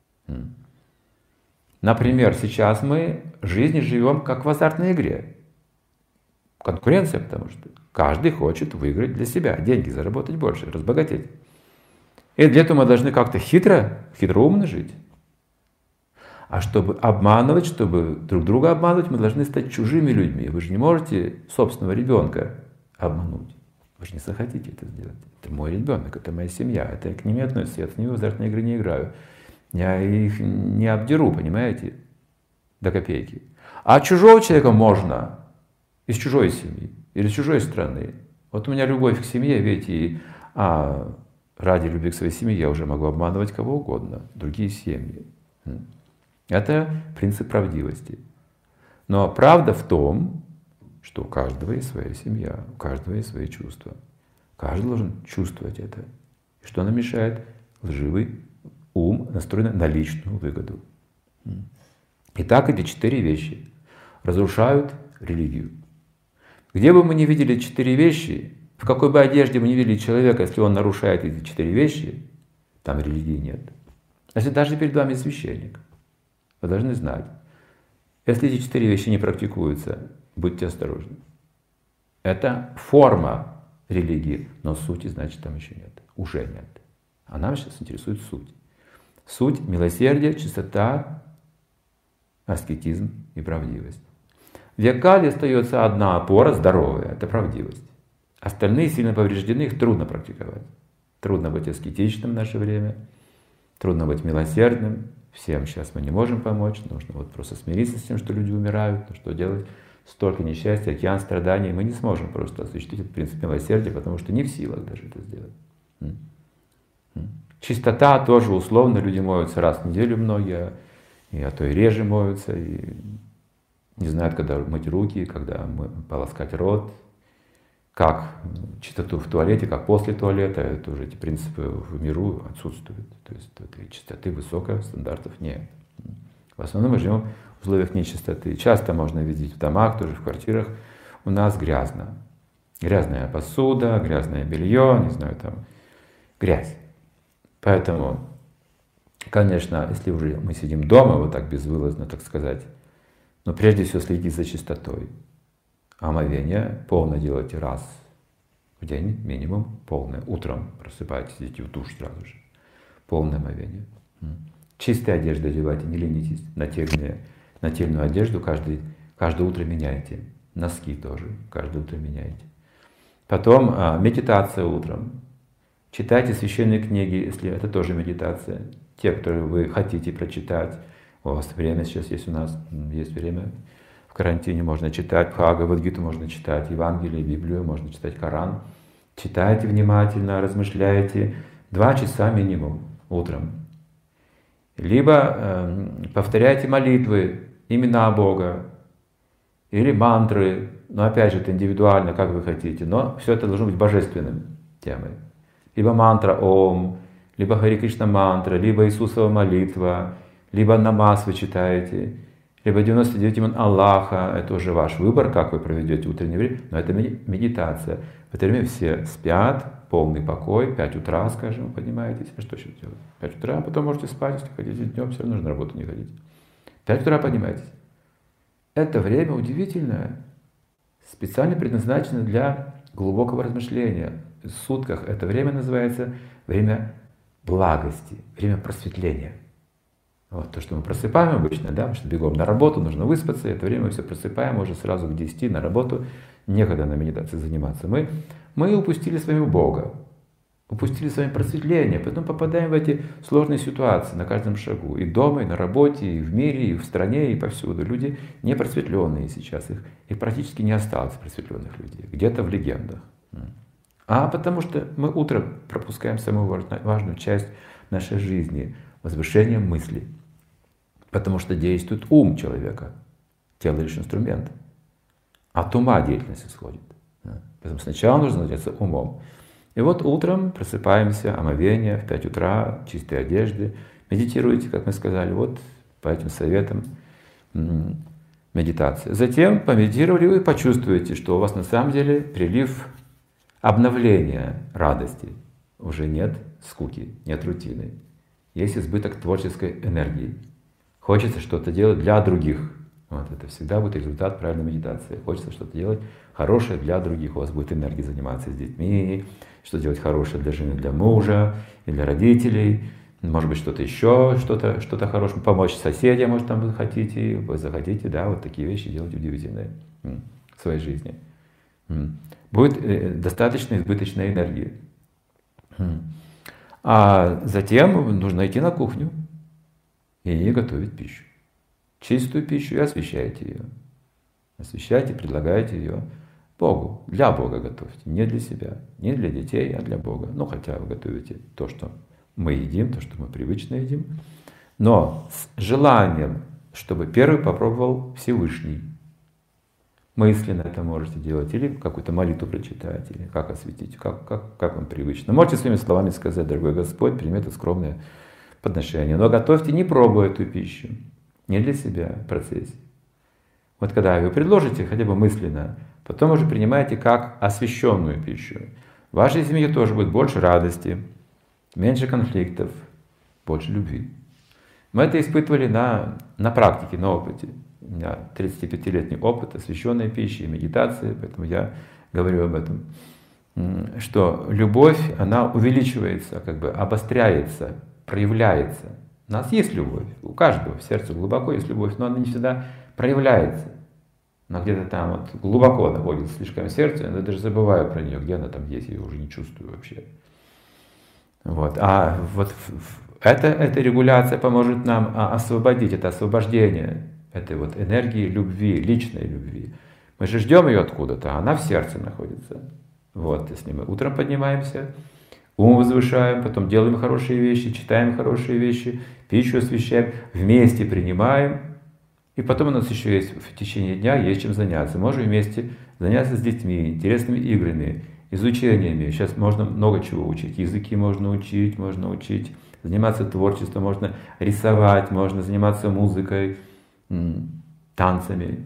Например, сейчас мы в жизни живем как в азартной игре. Конкуренция, потому что каждый хочет выиграть для себя, деньги заработать больше, разбогатеть. И для этого мы должны как-то хитро, хитроумно жить. А чтобы обманывать, чтобы друг друга обманывать, мы должны стать чужими людьми. Вы же не можете собственного ребенка обмануть. Вы же не захотите это сделать. Это мой ребенок, это моя семья, это к ним относится, я с ними в азартные игры не играю. Я их не обдеру, понимаете, до копейки. А чужого человека можно из чужой семьи или из чужой страны. Вот у меня любовь к семье, видите, и, а ради любви к своей семье я уже могу обманывать кого угодно, другие семьи. Это принцип правдивости. Но правда в том, что у каждого есть своя семья, у каждого есть свои чувства. Каждый должен чувствовать это. И что нам мешает? Лживый ум, настроенный на личную выгоду. Итак, эти четыре вещи разрушают религию. Где бы мы ни видели четыре вещи, в какой бы одежде мы ни видели человека, если он нарушает эти четыре вещи, там религии нет. Если даже перед вами священник, вы должны знать, если эти четыре вещи не практикуются, будьте осторожны. Это форма религии, но сути, значит, там еще нет. Уже нет. А нам сейчас интересует суть. Суть — милосердие, чистота, аскетизм и правдивость. В Якале остается одна опора, здоровая, это правдивость. Остальные сильно повреждены, их трудно практиковать. Трудно быть аскетичным в наше время, трудно быть милосердным. Всем сейчас мы не можем помочь, нужно вот просто смириться с тем, что люди умирают, ну что делать? Столько несчастья, океан страданий, мы не сможем просто осуществить этот принцип милосердия, потому что не в силах даже это сделать. Чистота тоже условно, люди моются раз в неделю многие, и, а то и реже моются, и не знают, когда мыть руки, когда полоскать рот, как чистоту в туалете, как после туалета, это уже эти принципы в миру отсутствуют. То есть этой чистоты высоких стандартов нет. В основном мы живем в условиях нечистоты. Часто можно видеть в домах, тоже в квартирах, у нас грязно. Грязная посуда, грязное белье, не знаю, там грязь. Поэтому, конечно, если уже мы сидим дома, вот так безвылазно, так сказать, но прежде всего следить за чистотой. Омовение полное делайте раз в день, минимум, полное. Утром просыпайтесь, идите в душ сразу же. Полное омовение. Чистые одежды одевайте, не ленитесь. Нательные, нательную одежду каждый, каждое утро меняйте. Носки тоже каждое утро меняйте. Потом а, медитация утром. Читайте священные книги, если это тоже медитация. Те, которые вы хотите прочитать. У вас время сейчас есть у нас, есть время. В карантине можно читать Бхагавад-гиту, можно читать Евангелие, Библию, можно читать Коран. Читайте внимательно, размышляйте. Два часа минимум утром. Либо э, повторяйте молитвы, имена Бога, или мантры. Но опять же, это индивидуально, как вы хотите. Но все это должно быть божественным темой. Либо мантра Ом, либо Хари Кришна мантра, либо Иисусова молитва, либо намаз вы читаете, либо девяносто девять имен Аллаха. Это уже ваш выбор, как вы проведете утреннее время, но это медитация. В это время все спят, полный покой, пять утра, скажем, поднимаетесь. А что еще делать? пять утра, а потом можете спать, если хотите днем, все равно нужно на работу не ходить. пять утра поднимайтесь. Это время удивительное, специально предназначено для глубокого размышления. сутках это время называется время благости, время просветления. Вот то, что мы просыпаем обычно, да, потому что бегом на работу, нужно выспаться, это время мы все просыпаем, уже сразу к десяти на работу, некогда на медитации заниматься. Мы, мы упустили с вами Бога, упустили с вами просветление, потом попадаем в эти сложные ситуации на каждом шагу. И дома, и на работе, и в мире, и в стране, и повсюду. Люди не просветленные сейчас, их, их практически не осталось просветленных людей, где-то в легендах. А потому что мы утром пропускаем самую важную, важную часть нашей жизни — возвышение мыслей. Потому что действует ум человека, тело лишь инструмент. От ума деятельность исходит. Поэтому сначала нужно заняться умом. И вот утром просыпаемся, омовение, в пять утра, чистые одежды, медитируйте, как мы сказали, вот по этим советам медитация. Затем помедитировали, вы почувствуете, что у вас на самом деле прилив обновления радости. Уже нет скуки, нет рутины. Есть избыток творческой энергии. Хочется что-то делать для других. Вот это всегда будет результат правильной медитации. Хочется что-то делать хорошее для других. У вас будет энергия заниматься с детьми, что делать хорошее для жены, для мужа и для родителей. Может быть, что-то еще, что-то что хорошее. Помочь соседям, может, там вы хотите, вы захотите, да, вот такие вещи делать удивительные в своей жизни. Будет достаточно избыточной энергии. А затем нужно идти на кухню и готовить пищу. Чистую пищу и освящайте ее. Освящайте, предлагайте ее Богу. Для Бога готовьте, не для себя, не для детей, а для Бога. Ну, хотя вы готовите то, что мы едим, то, что мы привычно едим. Но с желанием, чтобы первый попробовал Всевышний. Мысленно это можете делать, или какую-то молитву прочитать, или как осветить, как, как, как вам привычно. Можете своими словами сказать: дорогой Господь, прими это скромное подношение. Но готовьте, не пробуя эту пищу, не для себя в процессе. Вот когда вы предложите, хотя бы мысленно, потом уже принимаете как освященную пищу. В вашей семье тоже будет больше радости, меньше конфликтов, больше любви. Мы это испытывали на, на практике, на опыте. У меня тридцатипятилетний опыт освященной пищи и медитации, поэтому я говорю об этом. Что любовь, она увеличивается, как бы обостряется, проявляется. У нас есть любовь, у каждого в сердце глубоко есть любовь, но она не всегда проявляется. Она где-то там вот глубоко находится, слишком в сердце, я даже забываю про нее, где она там есть, я ее уже не чувствую вообще. Вот. А вот эта, эта регуляция поможет нам освободить, это освобождение этой вот энергии любви, личной любви. Мы же ждем ее откуда-то, а она в сердце находится. Вот, если мы утром поднимаемся, ум возвышаем, потом делаем хорошие вещи, читаем хорошие вещи, пищу освещаем, вместе принимаем, и потом у нас еще есть в течение дня есть чем заняться. Можем вместе заняться с детьми, интересными играми, изучениями. Сейчас можно много чего учить. Языки можно учить, можно учить, заниматься творчеством, можно рисовать, можно заниматься музыкой, танцами,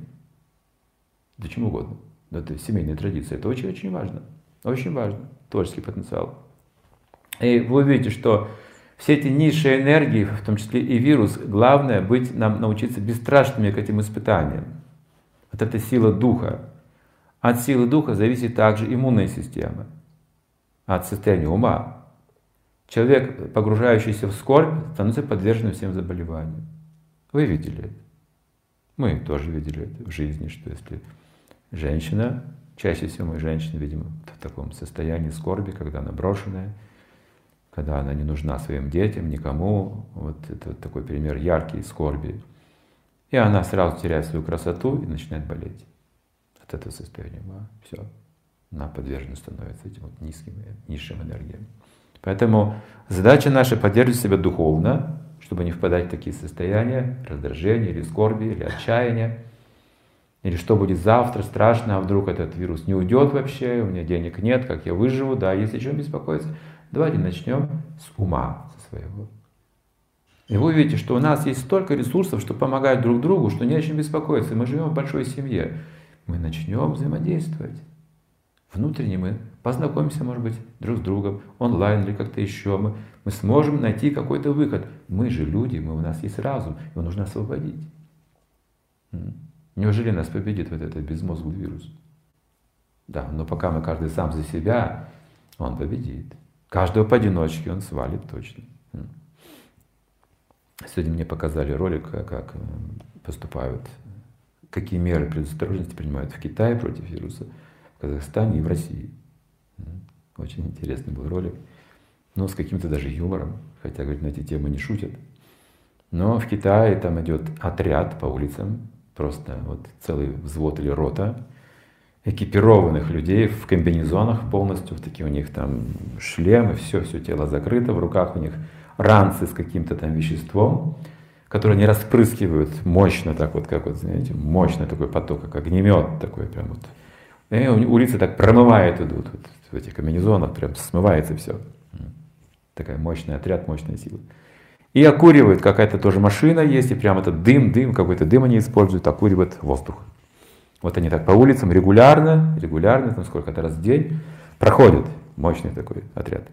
да чем угодно. Это семейная традиция. Это очень-очень важно. Очень важно. Творческий потенциал. И вы увидите, что все эти низшие энергии, в том числе и вирус, главное быть, нам научиться бесстрашными к этим испытаниям. Вот эта сила духа. От силы духа зависит также иммунная система. От состояния ума. Человек, погружающийся в скорбь, становится подверженным всем заболеваниям. Вы видели это. Мы тоже видели это в жизни, что если женщина, чаще всего мы женщины, видимо, в таком состоянии скорби, когда она брошенная, когда она не нужна своим детям, никому, вот это вот такой пример яркий скорби. И она сразу теряет свою красоту и начинает болеть от этого состояния ума. Все, она подвержена становится этим вот низким, низшим энергиям. Поэтому задача наша поддерживать себя духовно, чтобы не впадать в такие состояния раздражения или скорби, или отчаяния. Или что будет завтра, страшно, а вдруг этот вирус не уйдет вообще, у меня денег нет, как я выживу, да, есть о чем беспокоиться. Давайте начнем с ума со своего. И вы увидите, что у нас есть столько ресурсов, что помогать друг другу, что не о чем беспокоиться. Мы живем в большой семье. Мы начнем взаимодействовать. Внутренне мы познакомимся, может быть, друг с другом, онлайн или как-то еще. Мы, мы сможем найти какой-то выход. Мы же люди, мы, у нас есть разум, его нужно освободить. Неужели нас победит вот этот безмозглый вирус? Да, но пока мы каждый сам за себя, он победит. Каждого поодиночке он свалит точно. Сегодня мне показали ролик, как поступают, какие меры предосторожности принимают в Китае против вируса, в Казахстане и в России. Очень интересный был ролик, но с каким-то даже юмором, хотя, говорит, на эти темы не шутят. Но в Китае там идет отряд по улицам, просто вот целый взвод или рота экипированных людей в комбинезонах полностью, в такие у них там шлемы, все, все тело закрыто, в руках у них ранцы с каким-то там веществом, которые они распрыскивают мощно, так вот, как вот, знаете, мощный такой поток, как огнемет такой прям вот. И улицы так промывает идут, вот, в этих комбинезонах прям смывается все. Такая мощный отряд, мощная сила. И окуривают, какая-то тоже машина есть, и прям этот дым, дым, какой-то дым они используют, окуривают воздух. Вот они так по улицам регулярно, регулярно, там сколько-то раз в день проходят. Мощный такой отряд.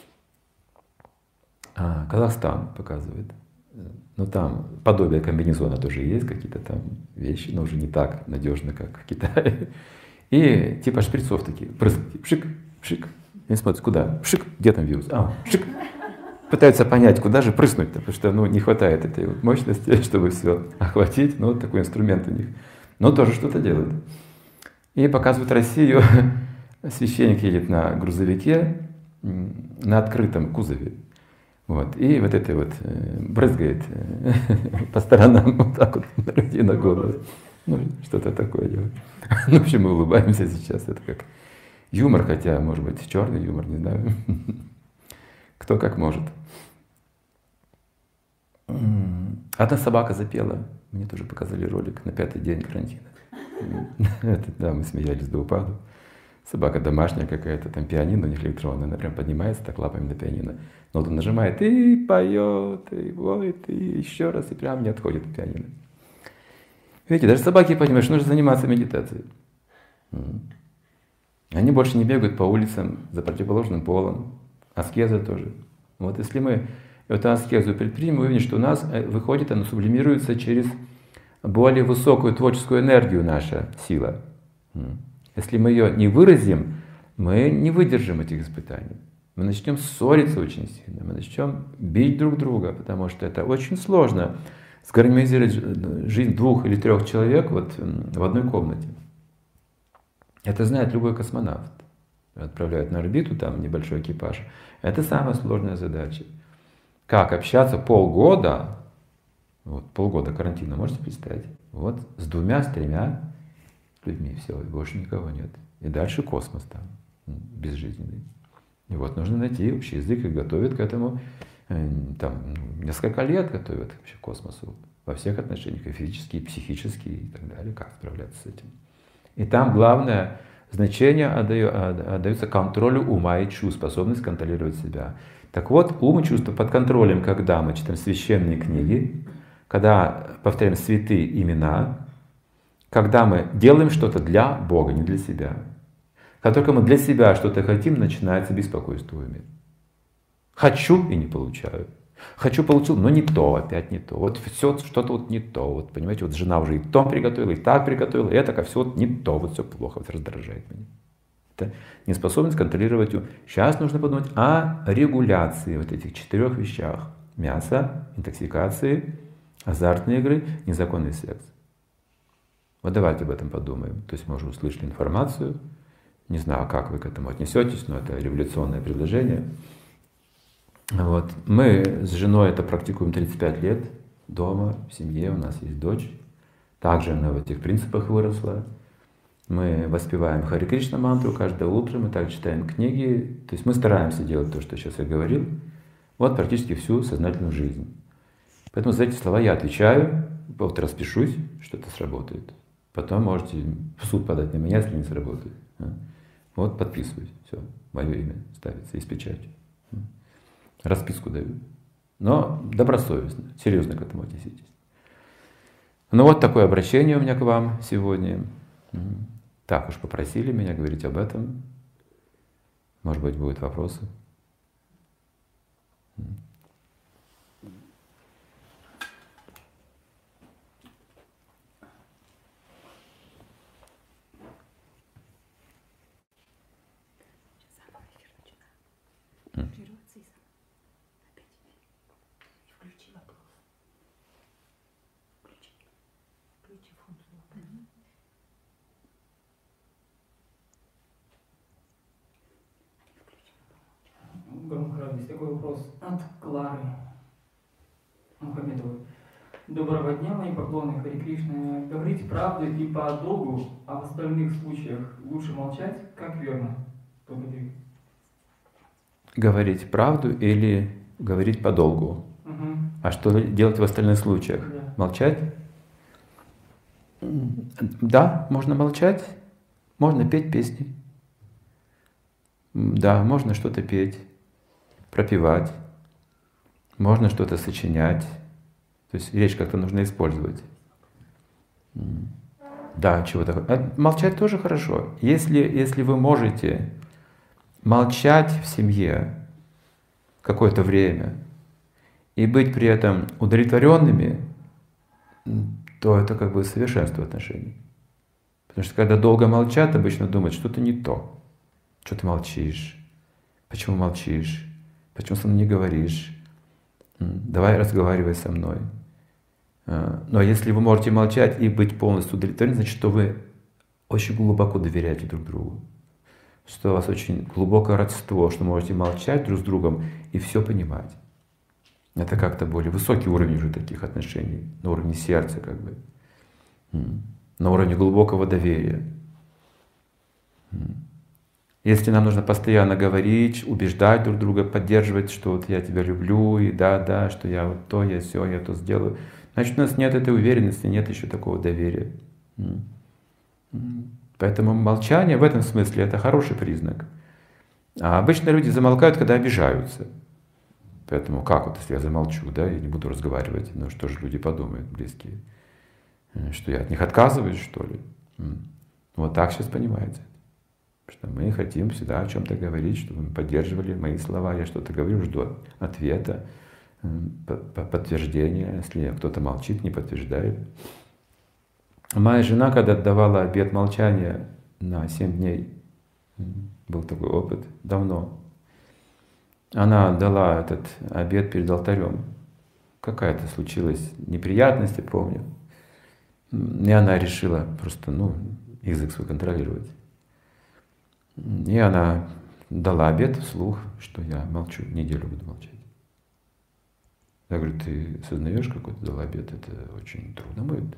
А, Казахстан показывает. Ну там подобие комбинезона тоже есть, какие-то там вещи, но уже не так надежно, как в Китае. И типа шприцов такие, прыск, пшик, пшик. И смотрят, куда? Пшик, где там вирус? А, пшик. Пытаются понять, куда же прыснуть-то, потому что ну, не хватает этой вот мощности, чтобы все охватить. Ну вот такой инструмент у них. Но тоже что-то делают. И показывают Россию. Священник едет на грузовике, на открытом кузове. Вот. И вот это вот брызгает по сторонам, вот так вот, на людей, на голову. Ну, что-то такое делает. Ну, в общем, мы улыбаемся сейчас. Это как юмор, хотя, может быть, черный юмор, не знаю. Кто как может. Одна собака запела. Мне тоже показали ролик на пятый день карантина. Это, да, мы смеялись до упаду. Собака домашняя какая-то, там пианино у них электронное, она прям поднимается так лапами на пианино. Но он нажимает и поет, и воет, и еще раз, и прям не отходит от пианино. Видите, даже собаки понимают, что нужно заниматься медитацией. Они больше не бегают по улицам за противоположным полом. Аскеза тоже. Вот если мы эту аскезу предпримем, мы увидим, что у нас выходит, она сублимируется через более высокую творческую энергию, наша сила. Если мы ее не выразим, мы не выдержим этих испытаний. Мы начнем ссориться очень сильно, мы начнем бить друг друга, потому что это очень сложно сгармонизировать жизнь двух или трех человек вот в одной комнате. Это знает любой космонавт. Отправляют на орбиту, там небольшой экипаж. Это самая сложная задача. Как общаться полгода, вот полгода карантина, можете представить? Вот с двумя, с тремя людьми, все, и больше никого нет. И дальше космос там, безжизненный. И вот нужно найти общий язык, и готовят к этому, там, несколько лет готовят вообще к космосу. Во всех отношениях, и физически, и психически, и так далее, как справляться с этим. И там главное значение отдается контролю ума и чувств, способность контролировать себя. Так вот, ум и чувства под контролем, когда мы читаем священные книги, когда повторяем святые имена, когда мы делаем что-то для Бога, не для себя. Как только мы для себя что-то хотим, начинается беспокойство в уме. Хочу и не получаю. Хочу, получил, но не то, опять не то. Вот все что-то вот не то. Вот понимаете, вот жена уже и то приготовила, и так приготовила, и это как все вот не то, вот все плохо, вот раздражает меня. Это неспособность контролировать ум. Сейчас нужно подумать о регуляции вот этих четырех вещах. Мясо, интоксикации, азартные игры, незаконный секс. Вот давайте об этом подумаем. То есть мы уже услышали информацию. Не знаю, как вы к этому отнесетесь, но это революционное предложение. Вот. Мы с женой это практикуем тридцать пять лет дома, в семье, у нас есть дочь. Также она в этих принципах выросла. Мы воспеваем Харе Кришна мантру каждое утро, мы также читаем книги. То есть мы стараемся делать то, что сейчас я говорил, вот практически всю сознательную жизнь. Поэтому за эти слова я отвечаю, вот распишусь, что это сработает. Потом можете в суд подать на меня, если не сработает. Вот подписываюсь, все, мое имя ставится и с печатью. Расписку даю. Но добросовестно, серьезно к этому отнеситесь. Ну вот такое обращение у меня к вам сегодня. Так уж попросили меня говорить об этом. Может быть, будут вопросы. Здесь такой вопрос от Клары Мухаммедовой. Доброго дня, мои поклоны, Хари Кришна. Говорить правду и по долгу, а в остальных случаях лучше молчать, как верно? Благодарю. Говорить правду или говорить по долгу? Угу. А что делать в остальных случаях? Да. Молчать? Да, можно молчать, можно петь песни. Да, можно что-то петь, пропевать, можно что-то сочинять. То есть речь как-то нужно использовать. Да, чего-то. А молчать тоже хорошо. Если, если вы можете молчать в семье какое-то время и быть при этом удовлетворенными, то это как бы совершенство отношений. Потому что когда долго молчат, обычно думают, что-то не то. Что ты молчишь? Почему молчишь? Почему со мной не говоришь? Давай разговаривай со мной. Но если вы можете молчать и быть полностью удовлетворены, значит, что вы очень глубоко доверяете друг другу. Что у вас очень глубокое родство, что можете молчать друг с другом и все понимать. Это как-то более высокий уровень уже таких отношений, на уровне сердца как бы, на уровне глубокого доверия. Если нам нужно постоянно говорить, убеждать друг друга, поддерживать, что вот я тебя люблю, и да, да, что я вот то, я все, я то сделаю, значит, у нас нет этой уверенности, нет еще такого доверия. Поэтому молчание в этом смысле это хороший признак. А обычно люди замолкают, когда обижаются. Поэтому как вот, если я замолчу, да, и не буду разговаривать, ну что же люди подумают, близкие? Что я от них отказываюсь, что ли? Вот так сейчас понимаете. Что мы хотим всегда о чем-то говорить, чтобы мы поддерживали мои слова. Я что-то говорю, жду ответа, подтверждения. Если кто-то молчит, не подтверждает. Моя жена, когда отдавала обет молчания на семь дней, был такой опыт, давно, она дала этот обет перед алтарем. Какая-то случилась неприятность, я помню. И она решила просто, ну, язык свой контролировать. И она дала обет вслух, что я молчу, неделю буду молчать. Я говорю, ты сознаешь, какой ты дала обет? Это очень трудно будет.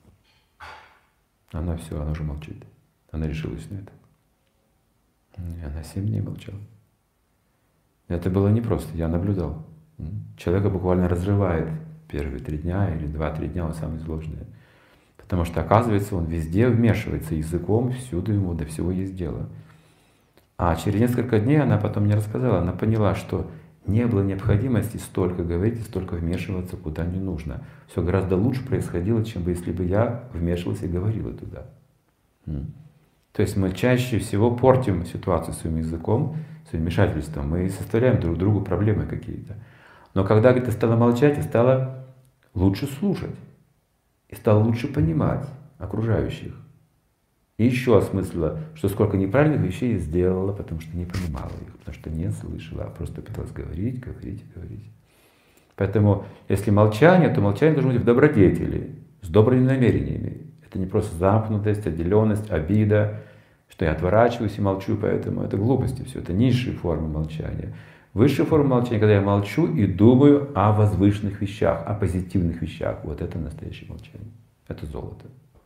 Она все, она уже молчит. Она решилась на это. И она семь дней молчала. Это было непросто, я наблюдал. Человека буквально разрывает первые три дня или два-три дня, он самый сложный. Потому что, оказывается, он везде вмешивается языком, всюду ему до всего есть дело. А через несколько дней она потом мне рассказала, она поняла, что не было необходимости столько говорить и столько вмешиваться куда не нужно. Все гораздо лучше происходило, чем бы если бы я вмешивался и говорила туда. То есть мы чаще всего портим ситуацию своим языком, своим вмешательством, мы составляем друг другу проблемы какие-то. Но когда ты стала молчать и стала лучше слушать, и стала лучше понимать окружающих, и еще осмыслила, что сколько неправильных вещей я сделала, потому что не понимала их, потому что не слышала, а просто пыталась говорить, говорить, говорить. Поэтому, если молчание, то молчание должно быть в добродетели, с добрыми намерениями. Это не просто замкнутость, отделенность, обида, что я отворачиваюсь и молчу, поэтому это глупости, все это низшие формы молчания. Высшая форма молчания, когда я молчу и думаю о возвышенных вещах, о позитивных вещах. Вот это настоящее молчание. Это золото.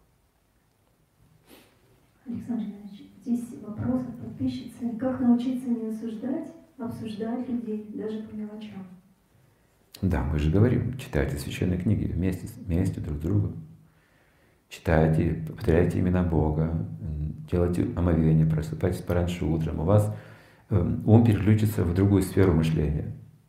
Александр Иванович, здесь вопрос от подписчицы. Как научиться не осуждать, обсуждать людей, даже по мелочам? Да, мы же говорим, читайте священные книги вместе, вместе друг с другом. Читайте, повторяйте имена Бога, делайте омовение, просыпайтесь пораньше утром. У вас ум переключится в другую сферу мышления.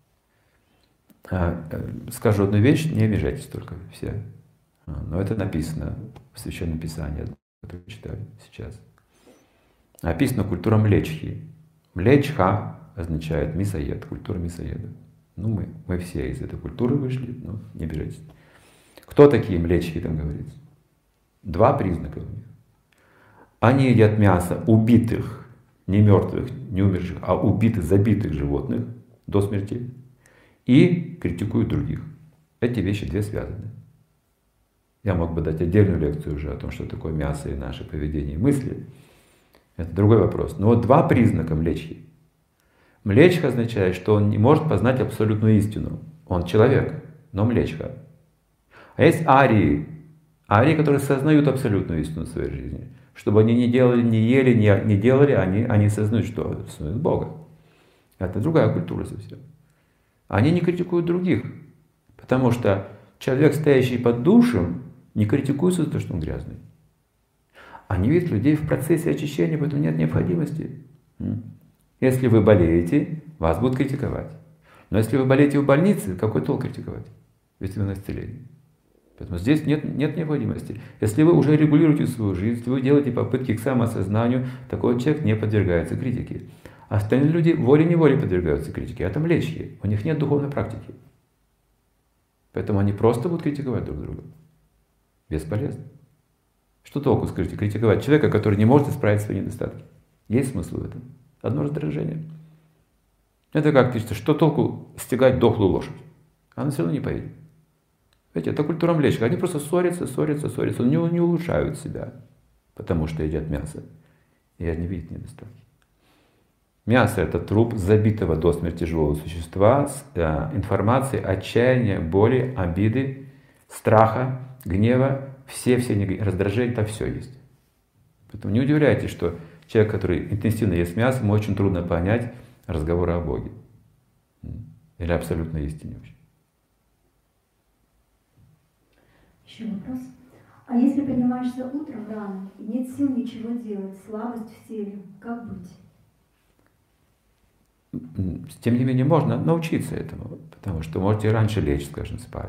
Скажу одну вещь, не обижайтесь только все. Но это написано в Священном Писании, которое я читаю сейчас. Написано культура млечхи. Млечха означает мясоед, культура мясоеда. Ну мы, мы все из этой культуры вышли, ну не обижайтесь. Кто такие млечхи, там говорится? Два признака у них. Они едят мясо убитых не мертвых, не умерших, а убитых, забитых животных до смерти, и критикуют других. Эти вещи две связаны. Я мог бы дать отдельную лекцию уже о том, что такое мясо и наше поведение и мысли. Это другой вопрос. Но вот два признака млечьи. Млечха означает, что он не может познать абсолютную истину. Он человек, но млечха. А есть арии. Арии, которые сознают абсолютную истину в своей жизни. Чтобы они не делали, не ели, не, не делали, они, они сознают, что сознают Бога. Это другая культура совсем. Они не критикуют других. Потому что человек, стоящий под душем, не критикуется за то, что он грязный. Они видят людей в процессе очищения, поэтому нет необходимости. Если вы болеете, вас будут критиковать. Но если вы болеете в больнице, какой толк критиковать? Ведь вы на исцелении. Поэтому здесь нет, нет необходимости. Если вы уже регулируете свою жизнь, если вы делаете попытки к самоосознанию, такой человек не подвергается критике. Остальные люди волей-неволей подвергаются критике. Это млечьи. У них нет духовной практики. Поэтому они просто будут критиковать друг друга. Бесполезно. Что толку, скажите, критиковать человека, который не может исправить свои недостатки? Есть смысл в этом? Одно раздражение. Это как пишется, что толку стегать дохлую лошадь? Она все равно не поедет. Видите, это культура млечка. Они просто ссорятся, ссорятся, ссорятся, не, не улучшают себя, потому что едят мясо. И они видят недостатки. Мясо — это труп забитого до смерти живого существа с э, информацией отчаяния, боли, обиды, страха, гнева, все-все раздражения, там все есть. Поэтому не удивляйтесь, что человек, который интенсивно ест мясо, ему очень трудно понять разговоры о Боге. Или абсолютной истине вообще. Еще вопрос. А если поднимаешься утром рано и нет сил ничего делать, слабость в теле, как быть? Тем не менее, можно научиться этому, потому что можете раньше лечь, скажем, спать.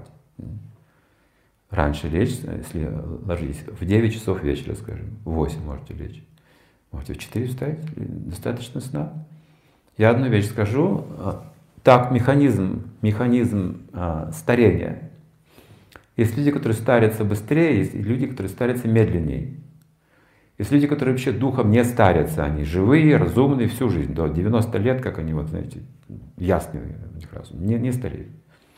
Раньше лечь, если ложитесь в девять часов вечера, скажем, в восемь можете лечь. Можете в четыре встать, достаточно сна. Я одну вещь скажу. Так, механизм, механизм а, старения. Есть люди, которые старятся быстрее, есть люди, которые старятся медленнее. Есть люди, которые вообще духом не старятся, они живые, разумные всю жизнь, до девяноста лет, как они, вот, знаете, ясные, не, не стареют.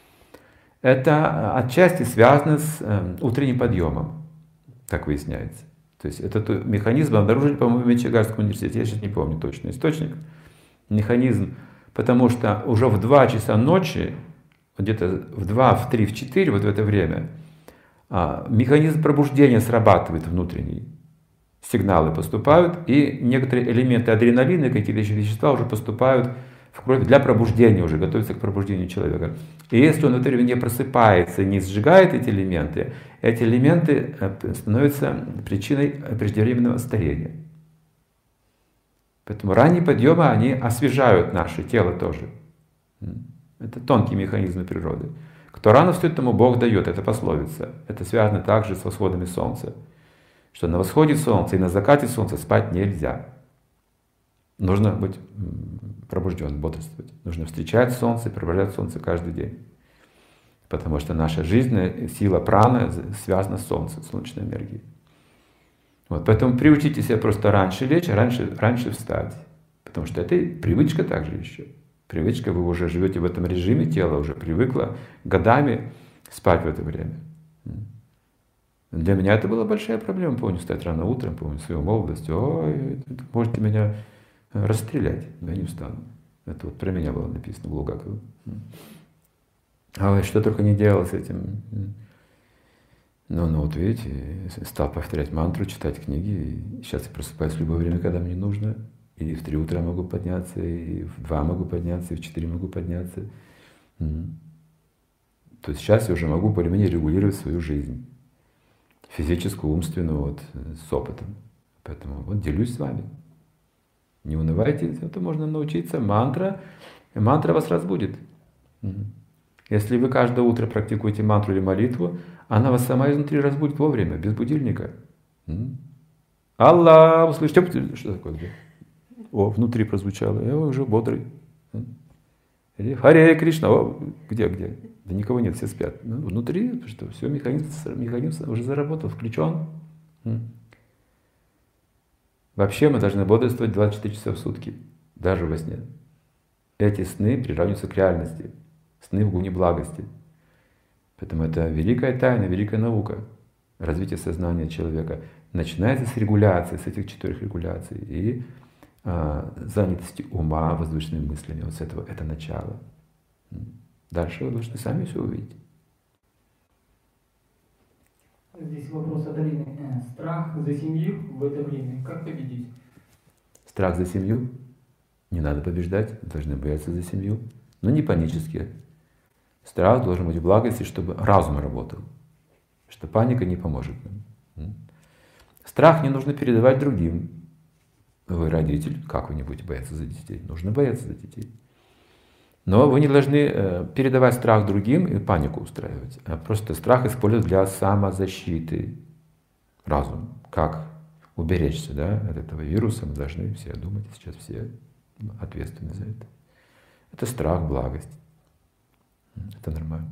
Это отчасти связано с э, утренним подъемом, как выясняется. То есть этот механизм обнаружили, по-моему, в Мичиганском университете, я сейчас не помню точно источник, механизм, потому что уже в два часа ночи, где-то в два, в три, в четыре, вот в это время, а, механизм пробуждения срабатывает внутренний. Сигналы поступают, и некоторые элементы адреналина, какие-то вещества уже поступают в кровь для пробуждения, уже готовятся к пробуждению человека. И если он в это время не просыпается, не сжигает эти элементы, эти элементы становятся причиной преждевременного старения. Поэтому ранние подъемы, они освежают наше тело тоже. Это тонкие механизмы природы. Кто рано встает, тому Бог дает, это пословица. Это связано также с восходами солнца. Что на восходе солнца и на закате солнца спать нельзя. Нужно быть пробужденным, бодрствовать. Нужно встречать солнце и пробуждать солнце каждый день. Потому что наша жизненная сила праны связана с солнцем, солнечной энергией. Вот, поэтому приучите себя просто раньше лечь, а раньше, раньше встать. Потому что это привычка также еще. Привычка, вы уже живете в этом режиме, тело уже привыкло годами спать в это время. Для меня это была большая проблема. Помню, встать рано утром, помню свою молодость. Ой, можете меня расстрелять, я не встану. Это вот про меня было написано Булгакову. А что только не делал с этим. Ну, ну вот видите, стал повторять мантру, читать книги. И сейчас я просыпаюсь в любое время, когда мне нужно. И в три утра могу подняться, и в два могу подняться, и в четыре могу подняться. То есть сейчас я уже могу более-менее регулировать свою жизнь. Физическую, умственную, вот, с опытом. Поэтому вот делюсь с вами. Не унывайте, это можно научиться. Мантра, и мантра вас разбудит. Если вы каждое утро практикуете мантру или молитву, она вас сама изнутри разбудит вовремя, без будильника. Аллах, услышите, что такое? О, внутри прозвучало, я уже бодрый. Или Харе Кришна, о, где, где? Да никого нет, все спят. Ну, внутри, что все, механизм, механизм уже заработал, включен. Вообще мы должны бодрствовать двадцать четыре часа в сутки, даже во сне. Эти сны приравниваются к реальности, сны в гуне благости. Поэтому это великая тайна, великая наука. Развитие сознания человека начинается с регуляции, с этих четырех регуляций и а, занятости ума возвышенными мыслями. Вот с этого это начало. Дальше вы должны сами все увидеть. Здесь вопрос от Алины. Страх за семью в это время. Как победить? Страх за семью? Не надо побеждать, должны бояться за семью. Но не панически. Страх должен быть в благости, чтобы разум работал. Что паника не поможет нам. Страх не нужно передавать другим. Вы родитель, как вы не будете бояться за детей? Нужно бояться за детей. Но вы не должны передавать страх другим и панику устраивать. А просто страх использовать для самозащиты. Разум. Как уберечься, да, от этого вируса, мы должны все думать, сейчас все ответственны за это. Это страх, благость. Это нормально.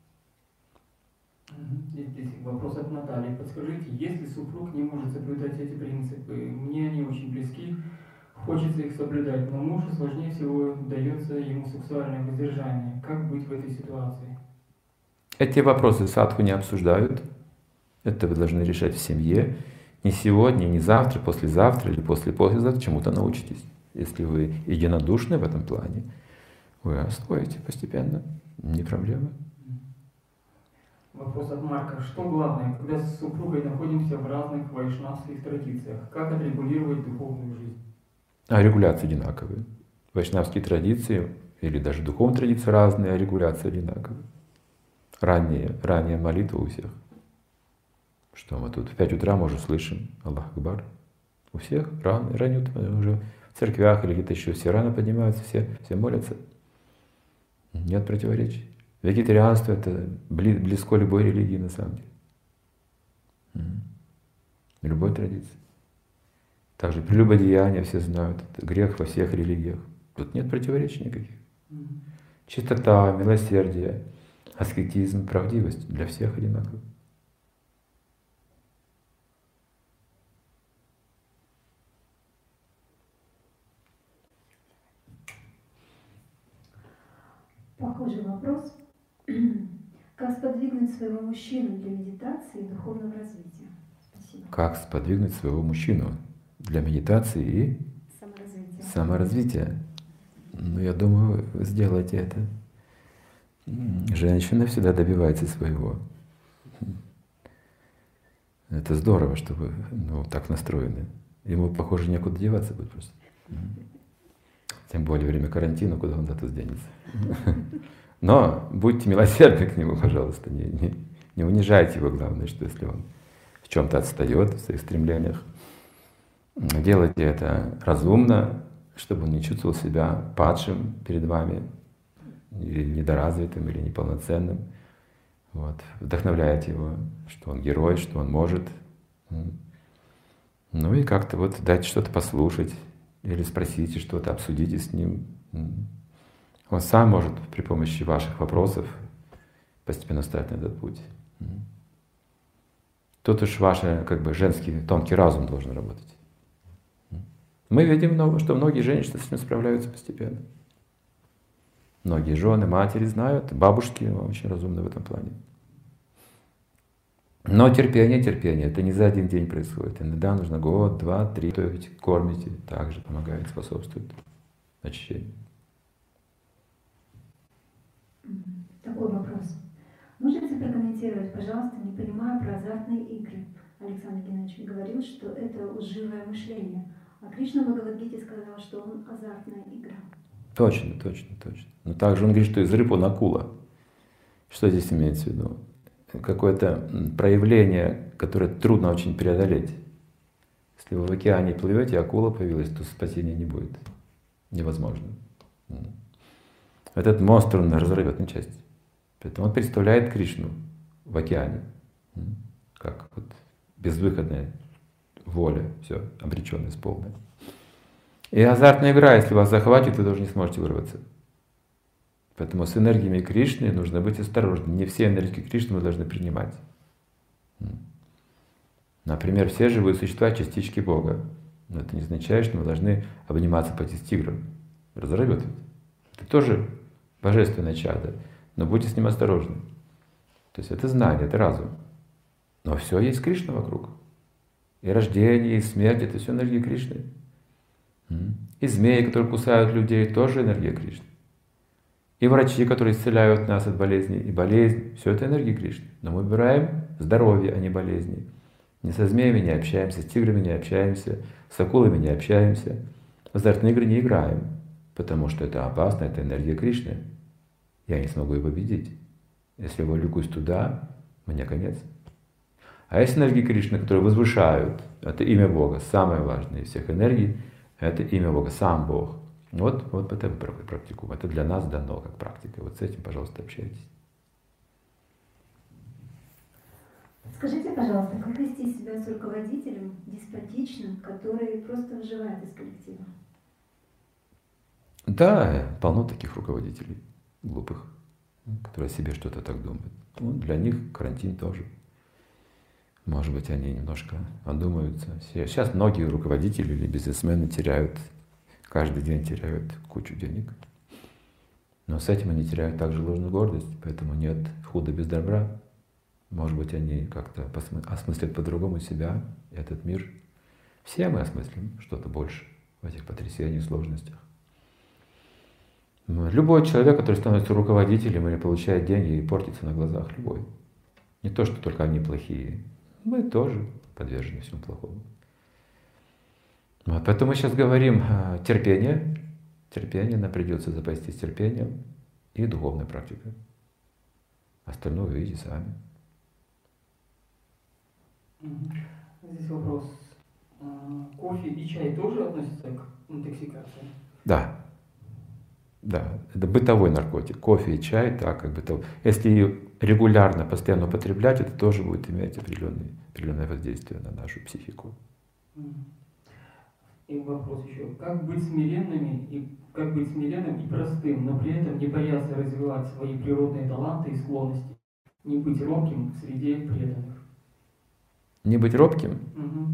Здесь вопрос от Натальи. Подскажите, если супруг не может соблюдать эти принципы, мне они очень близки, хочется их соблюдать, но мужу сложнее всего дается ему сексуальное воздержание. Как быть в этой ситуации? Эти вопросы садху не обсуждают. Это вы должны решать в семье. Не сегодня, не завтра, послезавтра или после-послезавтра чему-то научитесь. Если вы единодушны в этом плане, вы освоите постепенно, не проблема. Вопрос от Марка. Что главное, когда с супругой находимся в разных вайшнавских традициях? Как отрегулировать духовную жизнь? А регуляции одинаковые. Вайшнавские традиции или даже духовные традиции разные, а регуляции одинаковые. Ранняя, ранняя молитва у всех. Что мы тут в пять утра, может, слышим Аллах Акбар. У всех рано, ранее уже в церквях или где-то еще все рано поднимаются, все, все молятся. Нет противоречий. Вегетарианство — это близко любой религии на самом деле. Любой традиции. Также прелюбодеяние все знают, это грех во всех религиях. Тут нет противоречий никаких. Чистота, милосердие, аскетизм, правдивость для всех одинаково. Похожий вопрос. Как сподвигнуть своего мужчину для медитации и духовного развития? Спасибо. Как сподвигнуть своего мужчину для медитации и саморазвития? саморазвития? Ну, я думаю, вы сделаете это. Женщина всегда добивается своего. Это здорово, что вы ну, так настроены. Ему, похоже, некуда деваться будет просто. Тем более время карантина, куда он от сденется. Но будьте милосердны к нему, пожалуйста, не, не, не унижайте его, главное, что если он в чем-то отстает в своих стремлениях, делайте это разумно, чтобы он не чувствовал себя падшим перед вами, или недоразвитым, или неполноценным. Вот. Вдохновляйте его, что он герой, что он может. Ну и как-то вот дайте что-то послушать, или спросите что-то, обсудите с ним. Он сам может при помощи ваших вопросов постепенно стать на этот путь. Тут уж ваш как бы женский тонкий разум должен работать. Мы видим, что многие женщины с этим справляются постепенно. Многие жены, матери знают, бабушки очень разумны в этом плане. Но терпение, терпение, это не за один день происходит. Иногда нужно год, два, три, готовить, кормите, также помогает, способствует очищению. Такой вопрос. Можете прокомментировать, пожалуйста, не понимаю про азартные игры. Александр Геннадьевич говорил, что это лживое мышление. А Кришна в Бхагавад-гите сказал, что он азартная игра. Точно, точно, точно. Но также он говорит, что из рыб он акула. Что здесь имеется в виду? Какое-то проявление, которое трудно очень преодолеть. Если вы в океане плывете, акула появилась, то спасения не будет. Невозможно. Этот монстр он разорвет на части. Поэтому он представляет Кришну в океане. Как вот безвыходная воля, все, обреченность полная. И азартная игра, если вас захватит, вы даже не сможете вырваться. Поэтому с энергиями Кришны нужно быть осторожным. Не все энергии Кришны мы должны принимать. Например, все живые существа — частички Бога. Но это не означает, что мы должны обниматься пойти с тигром. Разорвет ведь. Это тоже божественное чадо. Но будьте с ним осторожны. То есть это знание, это разум. Но все есть Кришна вокруг. И рождение, и смерть — это все энергия Кришны. И змеи, которые кусают людей, тоже энергия Кришны. И врачи, которые исцеляют нас от болезней, и болезнь, все это энергия Кришны. Но мы выбираем здоровье, а не болезни. Не со змеями не общаемся, с тиграми не общаемся, с акулами не общаемся. В азартные игры не играем, потому что это опасно, это энергия Кришны. Я не смогу ее победить. Если я вовлекусь туда, мне конец. А есть энергии Кришны, которые возвышают. Это имя Бога, самое важное из всех энергий. Это имя Бога, сам Бог. Вот, вот это мы практикуем. Это для нас дано как практика. Вот с этим, пожалуйста, общайтесь. Скажите, пожалуйста, как вести себя с руководителем деспотичным, который просто выживает из коллектива? Да, полно таких руководителей глупых, которые о себе что-то так думают. Ну, для них карантин тоже. Может быть, они немножко одумаются. Сейчас многие руководители или бизнесмены теряют, каждый день теряют кучу денег. Но с этим они теряют также ложную гордость, поэтому нет худа без добра. Может быть, они как-то осмыслят по-другому себя, этот мир. Все мы осмыслим что-то больше в этих потрясениях, сложностях. Любой человек, который становится руководителем или получает деньги, портится на глазах, любой. Не то, что только они плохие. Мы тоже подвержены всему плохому. Вот, поэтому мы сейчас говорим терпение. Терпение, нам придется запастись терпением и духовной практикой. Остальное вы видите сами. Здесь вопрос. Кофе и чай тоже относятся к интоксикации? Да. Да, это бытовой наркотик. Кофе и чай, так, как бытовой. Если регулярно, постоянно употреблять, это тоже будет иметь определенное, определенное воздействие на нашу психику. И вопрос еще. Как быть смиренными и как быть смиренным и простым, но при этом не бояться развивать свои природные таланты и склонности, не быть робким среди преданных? Не быть робким? Угу.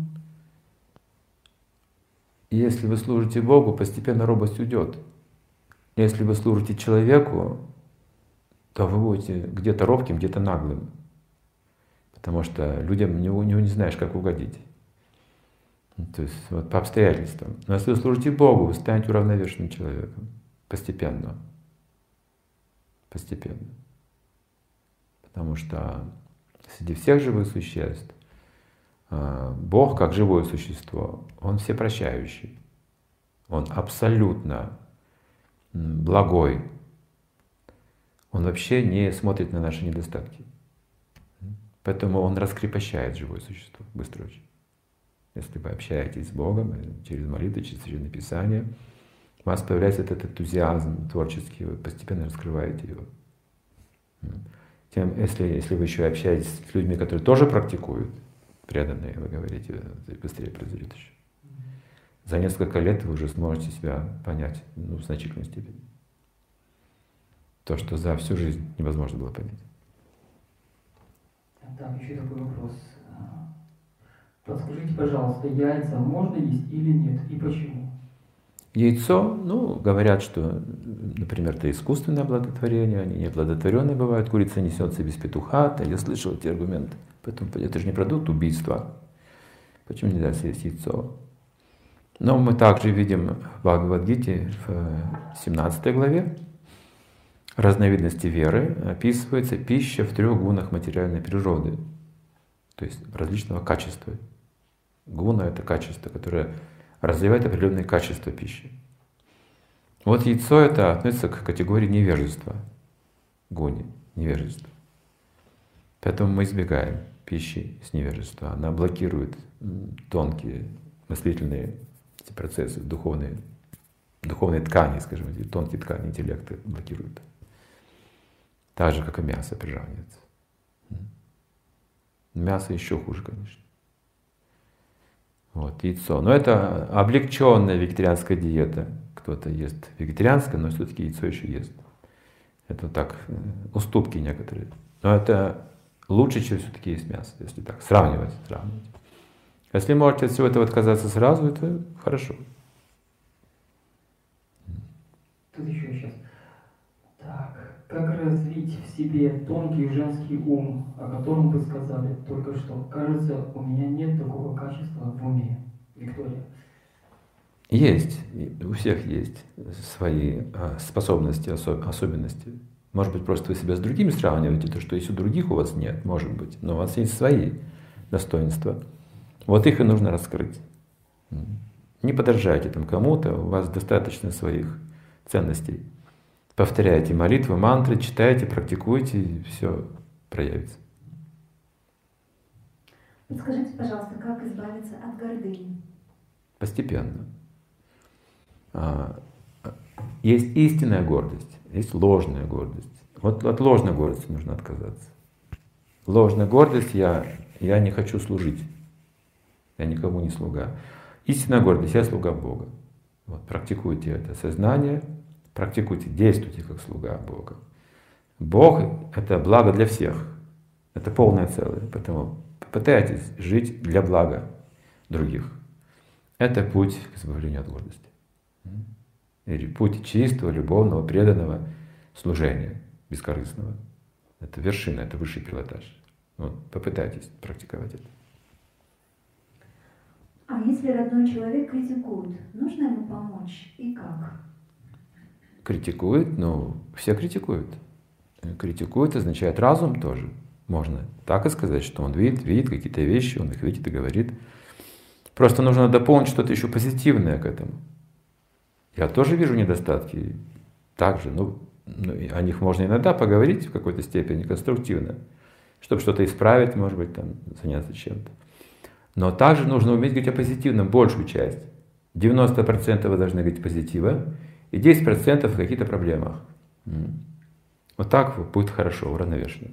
Если вы служите Богу, постепенно робость уйдет. Если вы служите человеку, то вы будете где-то робким, где-то наглым. Потому что людям не, не, не знаешь, как угодить. То есть вот по обстоятельствам. Но если вы служите Богу, вы станете уравновешенным человеком. Постепенно. Постепенно. Потому что среди всех живых существ Бог, как живое существо, Он всепрощающий. Он абсолютно благой. Он вообще не смотрит на наши недостатки. Поэтому Он раскрепощает живое существо быстро очень. Если вы общаетесь с Богом через молитву, через Священное Писание, у вас появляется этот энтузиазм творческий, вы постепенно раскрываете его. Тем, если, если вы еще общаетесь с людьми, которые тоже практикуют, преданные, вы говорите, быстрее произойдет еще. За несколько лет вы уже сможете себя понять, ну, в значительной степени. То, что за всю жизнь невозможно было понять. Так, еще такой вопрос. Подскажите, пожалуйста, яйца можно есть или нет, и почему? Яйцо, ну, говорят, что, например, это искусственное оплодотворение, они неоплодотворенные бывают, курица несется без петуха, я слышал эти аргументы. Поэтому это же не продукт убийства. Почему нельзя съесть яйцо? Но мы также видим в Бхагавад-гите в семнадцатой главе разновидности веры описывается пища в трех гунах материальной природы, то есть различного качества. Гуна — это качество, которое развивает определенные качества пищи. Вот яйцо — это относится к категории невежества, гуни, невежества. Поэтому мы избегаем пищи с невежества. Она блокирует тонкие мыслительные эти процессы, духовные, духовные ткани, скажем, эти тонкие ткани интеллекта блокируют. Так же, как и мясо приравнивается. Мясо еще хуже, конечно. Вот, яйцо. Но это облегченная вегетарианская диета. Кто-то ест вегетарианское, но все-таки яйцо еще ест. Это вот так, уступки некоторые. Но это лучше, чем все-таки есть мясо, если так сравнивать, сравнивать. Если можете от всего этого отказаться сразу, это хорошо. Тут еще сейчас. Так, как развить в себе тонкий женский ум, о котором вы сказали только что? Кажется, у меня нет такого качества в уме. Виктория. Есть, у всех есть свои способности, особенности. Может быть, просто вы себя с другими сравниваете, то, что есть у других, у вас нет, может быть, но у вас есть свои достоинства. Вот их и нужно раскрыть. Не подражайте там кому-то, у вас достаточно своих ценностей. Повторяйте молитвы, мантры, читайте, практикуйте, и все проявится. Подскажите, пожалуйста, как избавиться от гордыни? Постепенно. Есть истинная гордость, есть ложная гордость. Вот от ложной гордости нужно отказаться. Ложная гордость, я, я не хочу служить. Я никому не слуга. Истинная гордость, я слуга Бога. Вот, практикуйте это сознание, практикуйте, действуйте как слуга Бога. Бог — это благо для всех. Это полное целое. Поэтому попытайтесь жить для блага других. Это путь к избавлению от гордости. Или путь чистого, любовного, преданного служения, бескорыстного. Это вершина, это высший пилотаж. Вот, попытайтесь практиковать это. А если родной человек критикует, нужно ему помочь и как? Критикует, ну, все критикуют. Критикует означает разум тоже. Можно так и сказать, что он видит, видит какие-то вещи, он их видит и говорит. Просто нужно дополнить что-то еще позитивное к этому. Я тоже вижу недостатки. Также, ну, ну, о них можно иногда поговорить в какой-то степени конструктивно, чтобы что-то исправить, может быть, там, заняться чем-то. Но также нужно уметь говорить о позитивном, большую часть. девяносто процентов вы должны говорить позитива, и десять процентов о каких-то проблемах. Вот так будет хорошо, уравновешенно.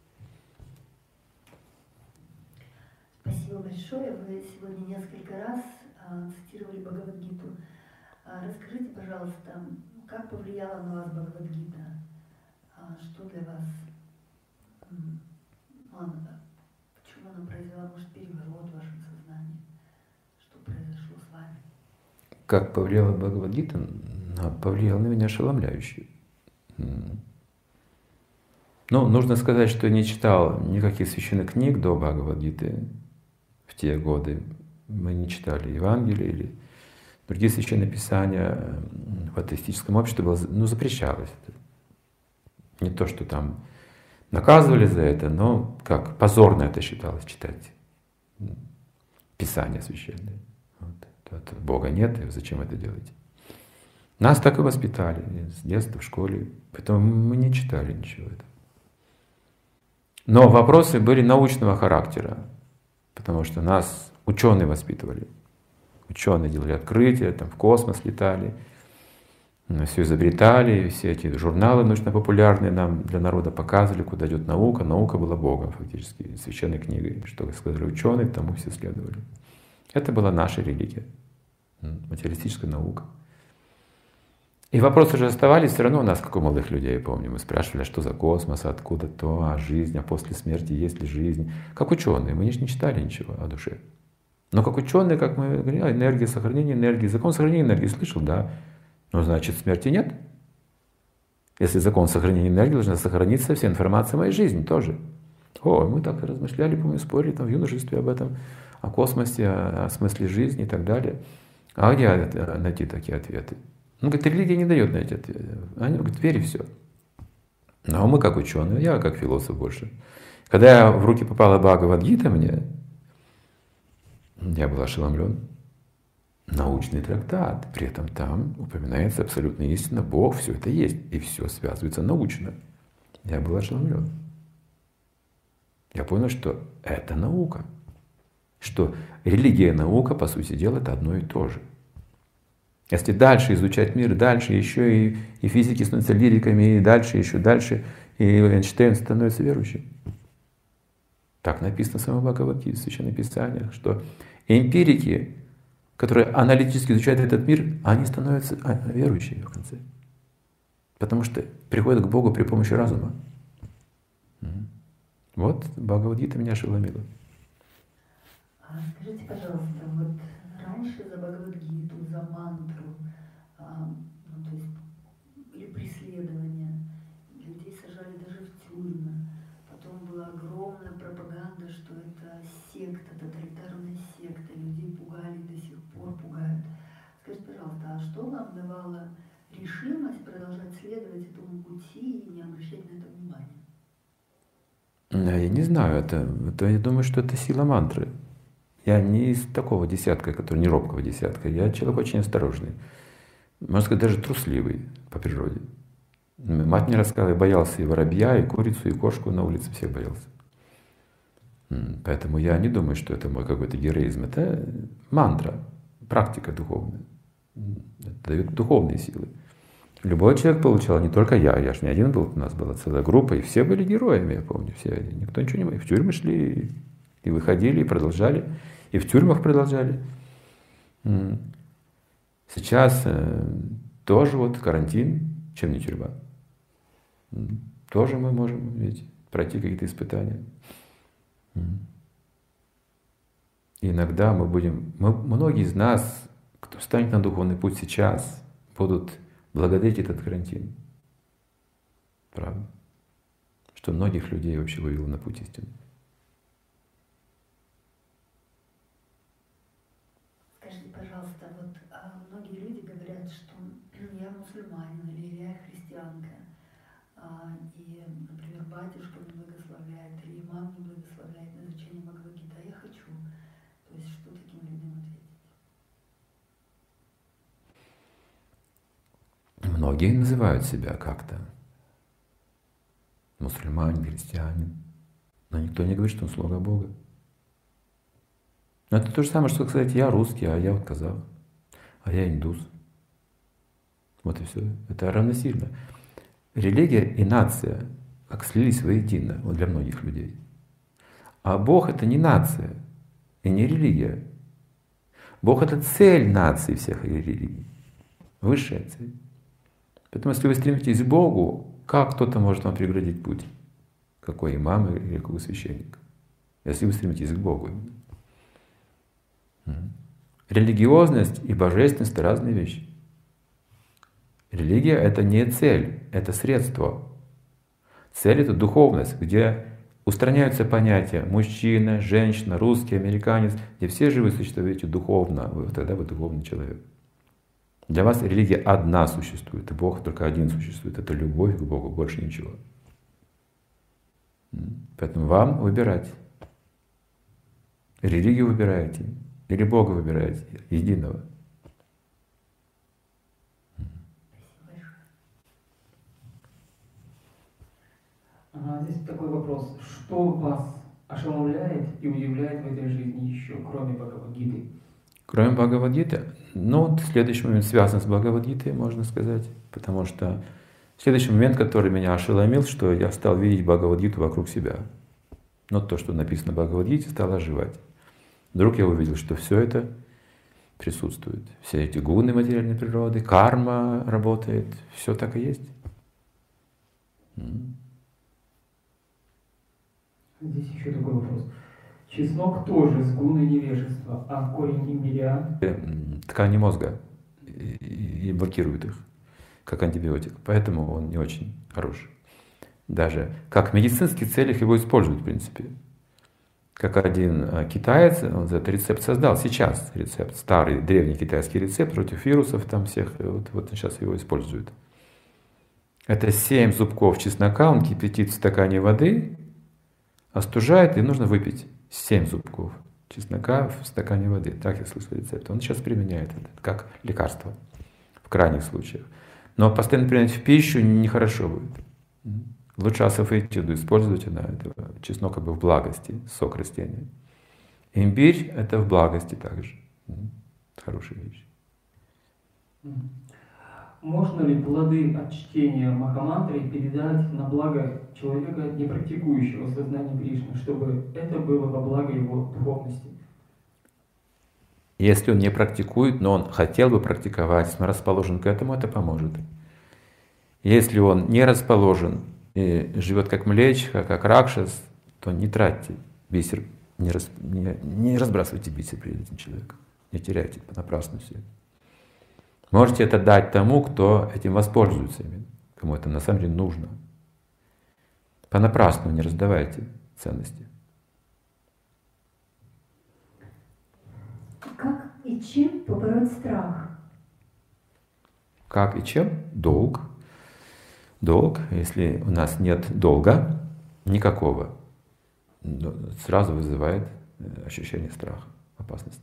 Спасибо большое. Вы сегодня несколько раз а, цитировали Бхагавад-гиту. А, расскажите, пожалуйста, как повлияла на вас Бхагавад-гита? А, что для вас? Ну, она, почему она произвела, может, переворот в вашем сознании? Что произошло с вами? Как повлияла Бхагавад-гита? Она повлияла на меня ошеломляюще. Ну, нужно сказать, что я не читал никаких священных книг до Бхагавад-гиты в те годы. Мы не читали Евангелие или другие священные писания. В атеистическом обществе было, ну, запрещалось это. Не то, что там наказывали за это, но как позорно это считалось читать писания священные. Вот. Вот. Бога нет, и зачем это делать? Нас так и воспитали с детства в школе, поэтому мы не читали ничего этого. Но вопросы были научного характера, потому что нас ученые воспитывали. Ученые делали открытия, там в космос летали, все изобретали, все эти журналы научно-популярные нам для народа показывали, куда идет наука. Наука была Богом фактически, священной книгой. Что сказали ученые, тому все следовали. Это была наша религия, материалистическая наука. И вопросы же оставались все равно у нас, как у молодых людей, я помню. Мы спрашивали, а что за космос, откуда то, а жизнь, а после смерти есть ли жизнь. Как ученые, мы не читали ничего о душе. Но как ученые, как мы говорили, энергия, сохранение энергии, закон сохранения энергии, слышал, да. Но значит смерти нет. Если закон сохранения энергии, должна сохраниться вся информация о моей жизни тоже. О, мы так и размышляли, помню, спорили там в юношестве об этом, о космосе, о, о смысле жизни и так далее. А где найти такие ответы? Ну, говорит, религия не дает на эти ответы. Они говорят, верь и все. Но мы как ученые, я как философ больше. Когда в руки попала Бхагавад-гита мне, я был ошеломлен. Научный трактат. При этом там упоминается абсолютно истина, Бог, все это есть. И все связывается научно. Я был ошеломлен. Я понял, что это наука. Что религия и наука, по сути дела, это одно и то же. Если дальше изучать мир, дальше еще и, и физики становятся лириками, и дальше, еще дальше, и Эйнштейн становится верующим. Так написано в самом Бхагавад-гите, в Священных Писаниях, что эмпирики, которые аналитически изучают этот мир, они становятся верующими в конце. Потому что приходят к Богу при помощи разума. Вот Бхагавад-гита меня ошеломила. А скажите, пожалуйста, вот раньше за Бхагавад-гиту, за мантру, а, ну, то есть, или преследование, людей сажали даже в тюрьмы. Потом была огромная пропаганда, что это секта, тоталитарная секта, людей пугали, до сих пор пугают. Скажите, пожалуйста, а что вам давало решимость продолжать следовать этому пути и не обращать на это внимания? Я не знаю, это, это, я думаю, что это сила мантры. Я не из такого десятка, который не робкого десятка. Я человек очень осторожный. Можно сказать, даже трусливый по природе. Мать мне рассказала, я боялся и воробья, и курицу, и кошку на улице, всех боялся. Поэтому я не думаю, что это мой какой-то героизм. Это мантра, практика духовная. Это дает духовные силы. Любой человек получал, не только я, я же не один был, у нас была целая группа, и все были героями, я помню, все, никто ничего не мог. В тюрьмы шли, и выходили, и продолжали, и в тюрьмах продолжали. Сейчас тоже вот карантин, чем не тюрьма. Тоже мы можем ведь пройти какие-то испытания. И иногда мы будем, мы, многие из нас, кто станет на духовный путь сейчас, будут благодарить этот карантин. Правда? Что многих людей вообще вывело на путь истины. Скажите, пожалуйста, вот а, многие люди говорят, что я мусульманин или я христианка, а, и, например, батюшка не благословляет или имам не благословляет на изучение Бхагавад-гиты, а я хочу. То есть что таким людям ответить? Многие называют себя как-то мусульманин, христианин, но никто не говорит, что он слуга Бога. Но это то же самое, что сказать, я русский, а я вот казах, а я индус. Вот и все. Это равносильно. Религия и нация как слились воедино вот для многих людей. А Бог — это не нация и не религия. Бог — это цель нации всех религий. Высшая цель. Поэтому, если вы стремитесь к Богу, как кто-то может вам преградить путь? Какой имам или какой священник? Если вы стремитесь к Богу. Религиозность и божественность — это разные вещи. Религия — это не цель, это средство. Цель — это духовность, где устраняются понятия мужчина, женщина, русский, американец, где все же вы существуете духовно, вы, тогда вы духовный человек. Для вас религия одна существует, и Бог только один существует. Это любовь к Богу, больше ничего. Поэтому вам выбирать. Религию выбираете, или Бога выбираете, единого. А здесь такой вопрос. Что вас ошеломляет и удивляет в этой жизни еще, кроме Бхагавад-гиты? Кроме Бхагавад-гиты? Ну, вот следующий момент связан с Бхагавад-гитой, можно сказать. Потому что следующий момент, который меня ошеломил, что я стал видеть Бхагавад-гиту вокруг себя. Но то, что написано в Бхагавад-гите, стало оживать. Вдруг я увидел, что все это присутствует. Все эти гуны материальной природы, карма работает, все так и есть. Здесь еще такой вопрос. Чеснок тоже с гуной невежества, а корень имбиря? Ткани мозга и блокирует их, как антибиотик. Поэтому он не очень хороший. Даже как в медицинских целях его используют, в принципе. Как один китаец, он этот рецепт создал сейчас, рецепт, старый, древний китайский рецепт против вирусов, там всех, вот, вот сейчас его используют. Это семь зубков чеснока, он кипятит в стакане воды, остужает, и нужно выпить семь зубков чеснока в стакане воды. Так я слышал рецепт. Он сейчас применяет это как лекарство в крайних случаях. Но постоянно применять в пищу нехорошо будет. Лучше асафетиду использовать, она, это чеснок как бы в благости, сок растения. Имбирь — это в благости также. Хорошая вещь. Можно ли плоды от чтения Махамантры передать на благо человека, не практикующего сознание Кришны, чтобы это было во благо его духовности? Если он не практикует, но он хотел бы практиковать, если он расположен к этому, это поможет. Если он не расположен и живет как млечка, как ракшас, то не тратьте бисер Не, рас, не, не разбрасывайте биться перед этим человеком. Не теряйте понапрасну все. Можете это дать тому, кто этим воспользуется именно, кому это на самом деле нужно. Понапрасну не раздавайте ценности. Как и чем побороть страх? Как и чем? Долг. Долг, если у нас нет долга, никакого, сразу вызывает ощущение страха, опасности.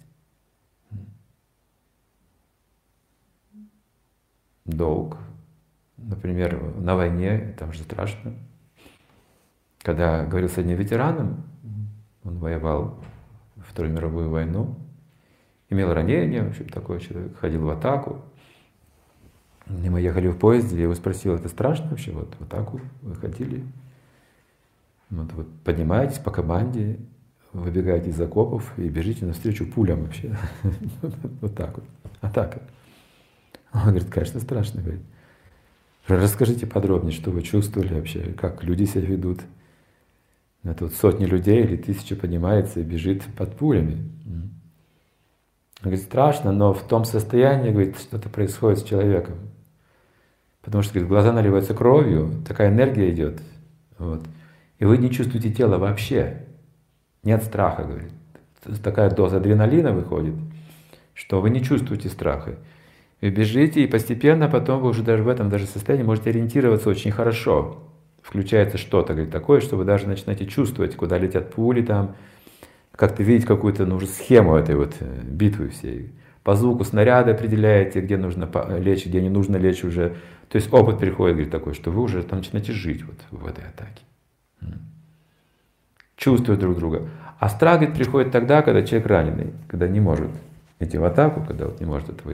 Долг. Например, на войне, там же страшно. Когда говорил с одним ветераном, он воевал Вторую мировую войну, имел ранение, в общем, такой человек, ходил в атаку. И мы ехали в поезде, я его спросил, это страшно вообще, вот в атаку вы ходили? Вот, вот поднимаетесь по команде, выбегаете из окопов и бежите навстречу пулям вообще. Вот так вот, атака. Он говорит, конечно, страшно. Говорит, расскажите подробнее, что вы чувствовали вообще, как люди себя ведут. Это вот сотни людей или тысячи поднимается и бежит под пулями. Он говорит, страшно, но в том состоянии, говорит, что-то происходит с человеком. Потому что, говорит, глаза наливаются кровью, такая энергия идет. Вот. И вы не чувствуете тело вообще. Нет страха, говорит. Такая доза адреналина выходит, что вы не чувствуете страха. Вы бежите, и постепенно потом вы уже даже в этом даже состоянии можете ориентироваться очень хорошо. Включается что-то, говорит, такое, что вы даже начинаете чувствовать, куда летят пули там, как-то видеть какую-то, ну, уже схему этой вот битвы всей. По звуку снаряда определяете, где нужно лечь, где не нужно лечь уже. То есть опыт приходит, говорит, такой, что вы уже там начинаете жить вот в этой атаке. Чувствуют друг друга. А страх, говорит, приходит тогда, когда человек раненый, когда не может идти в атаку, когда вот не может этого.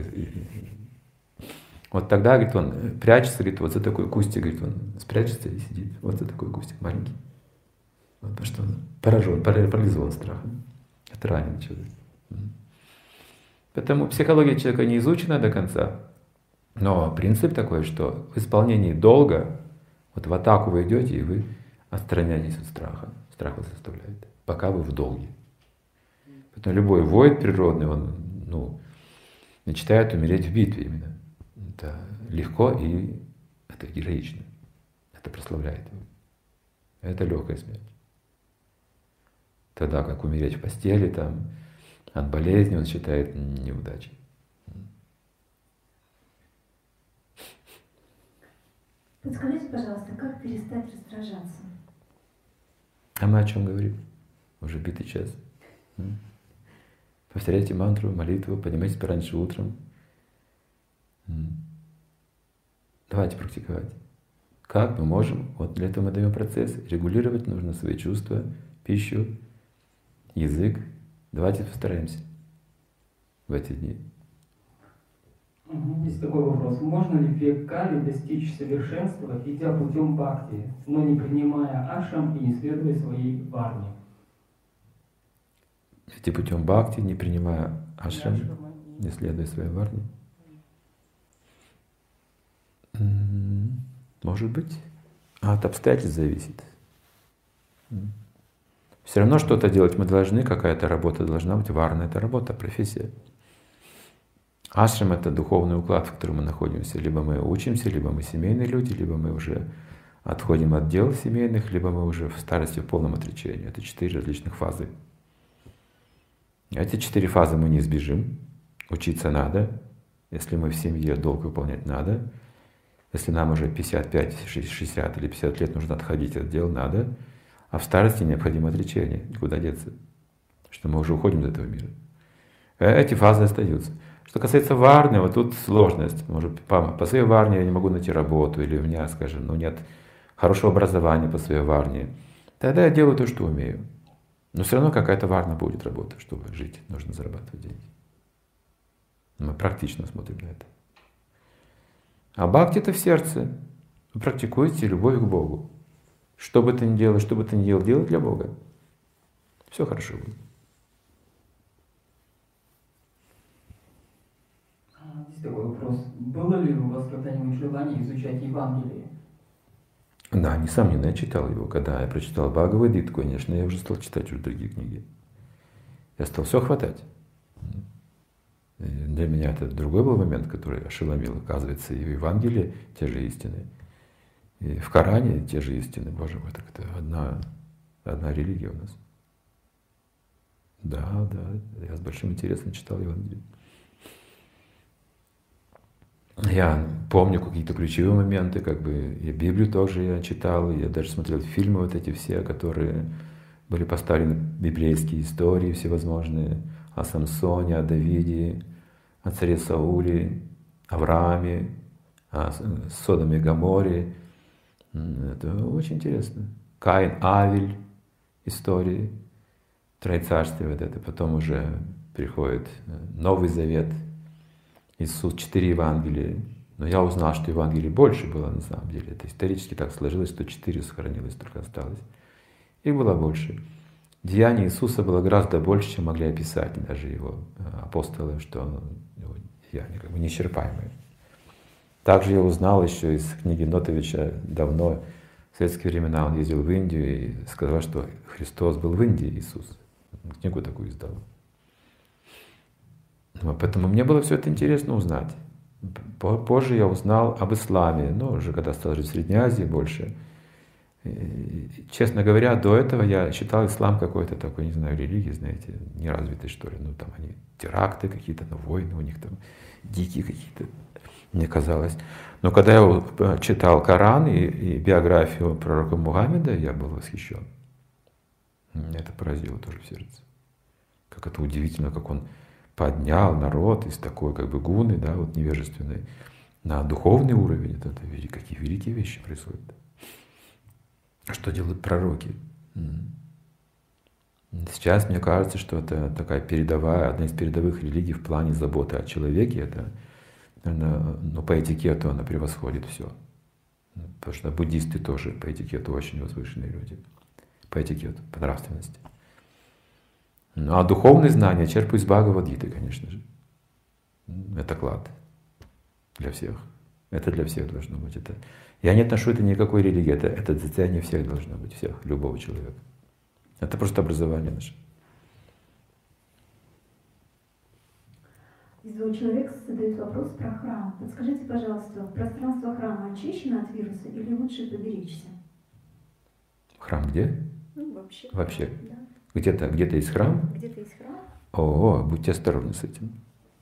Вот тогда, говорит, он прячется, говорит, вот за такой кустик, говорит, он спрячется и сидит. Вот за такой кустик маленький. Вот, потому что он поражен, парализован страхом. Это раненый человек. Поэтому психология человека не изучена до конца. Но принцип такой, что в исполнении долга, вот в атаку вы идете, и вы отстраняетесь от страха. Страх вас заставляет, пока вы в долге. Поэтому любой воин природный, он, ну, мечтает умереть в битве именно. Это легко и это героично. Это прославляет его. Это легкая смерть. Тогда как умереть в постели, там, от болезни, он считает неудачей. Подскажите, пожалуйста, как перестать раздражаться? А мы о чем говорим? Уже битый час. Повторяйте мантру, молитву, поднимайтесь пораньше утром. Давайте практиковать. Как мы можем? Вот для этого мы даем процесс. Регулировать нужно свои чувства, пищу, язык. Давайте постараемся в эти дни. Есть такой вопрос. Можно ли в век Кали достичь совершенства, идя путем бхакти, но не принимая ашрам и не следуя своей варне? Идти путем бхакти, не принимая ашрам, не следуя своей варне? Может быть. От обстоятельств зависит. Все равно что-то делать мы должны, какая-то работа должна быть. Варна — это работа, профессия. Ашрам — это духовный уклад, в котором мы находимся. Либо мы учимся, либо мы семейные люди, либо мы уже отходим от дел семейных, либо мы уже в старости в полном отречении. Это четыре различных фазы. Эти четыре фазы мы не избежим. Учиться надо. Если мы в семье, долг выполнять надо. Если нам уже пятьдесят пять, шестьдесят или пятьдесят лет нужно отходить от дел, надо. А в старости необходимо отречение. Никуда деться. Что мы уже уходим из этого мира. Эти фазы остаются. Что касается варны, вот тут сложность. Может, по, по своей варне я не могу найти работу, или у меня, скажем, ну, нет хорошего образования по своей варне. Тогда я делаю то, что умею. Но все равно какая-то варна будет работать, чтобы жить. Нужно зарабатывать деньги. Мы практично смотрим на это. А бхакти — это в сердце. Вы практикуете любовь к Богу. Что бы ты ни делал, что бы ты ни делал, делай для Бога. Все хорошо будет. Есть такой вопрос. Было ли у вас когда-нибудь желание изучать Евангелие? Да, несомненно, я читал его. Когда я прочитал Бхагавад-гиту, конечно, я уже стал читать уже другие книги. Я стал все хватать. И для меня это другой был момент, который ошеломил. Оказывается, и в Евангелии те же истины, и в Коране те же истины. Боже мой, так это одна, одна религия у нас. Да, да, я с большим интересом читал Евангелие. Я помню какие-то ключевые моменты, как бы и Библию тоже я читал, я даже смотрел фильмы вот эти все, которые были поставлены, библейские истории всевозможные, о Самсоне, о Давиде, о царе Сауле, Аврааме, о Содоме и Гоморе. Это очень интересно. Каин, Авель, истории, Троецарствие вот это, потом уже приходит Новый Завет, Иисус, четыре Евангелия. Но я узнал, что Евангелий больше было на самом деле. Это исторически так сложилось, что четыре сохранилось, только осталось. Их было больше. Деяний Иисуса было гораздо больше, чем могли описать даже его апостолы, что его деяния как бы неисчерпаемые. Также я узнал еще из книги Нотовича давно, в советские времена он ездил в Индию и сказал, что Христос был в Индии, Иисус. Книгу такую издал. Поэтому мне было все это интересно узнать. Позже я узнал об исламе, ну, уже когда стал жить в Средней Азии больше. И, честно говоря, до этого я считал ислам какой-то такой, не знаю, религией, знаете, неразвитой, что ли. Ну, там они теракты какие-то, ну, войны у них там, дикие какие-то, мне казалось. Но когда я читал Коран и, и биографию пророка Мухаммеда, я был восхищен. Это поразило тоже в сердце. Как это удивительно, как он поднял народ из такой как бы гуны, да, вот невежественной, на духовный уровень. Это, это какие великие вещи происходят. Что делают пророки? Сейчас мне кажется, что это такая передовая, одна из передовых религий в плане заботы о человеке. Это, наверное, ну, по этикету она превосходит все. Потому что буддисты тоже по этикету очень возвышенные люди. По этикету, по нравственности. Ну, а духовные знания черпаю из Бхагавад-гиты, конечно же. Это клад для всех. Это для всех должно быть. Это... Я не отношу это ни к какой религии. Это, это состояние всех должно быть, всех, любого человека. Это просто образование наше. Из двух человек задают вопрос про храм. Подскажите, пожалуйста, пространство храма очищено от вируса или лучше поберечься? Храм где? Ну, вообще. Вообще. Да. Где-то, где-то есть храм? Где-то есть храм. О, будьте осторожны с этим.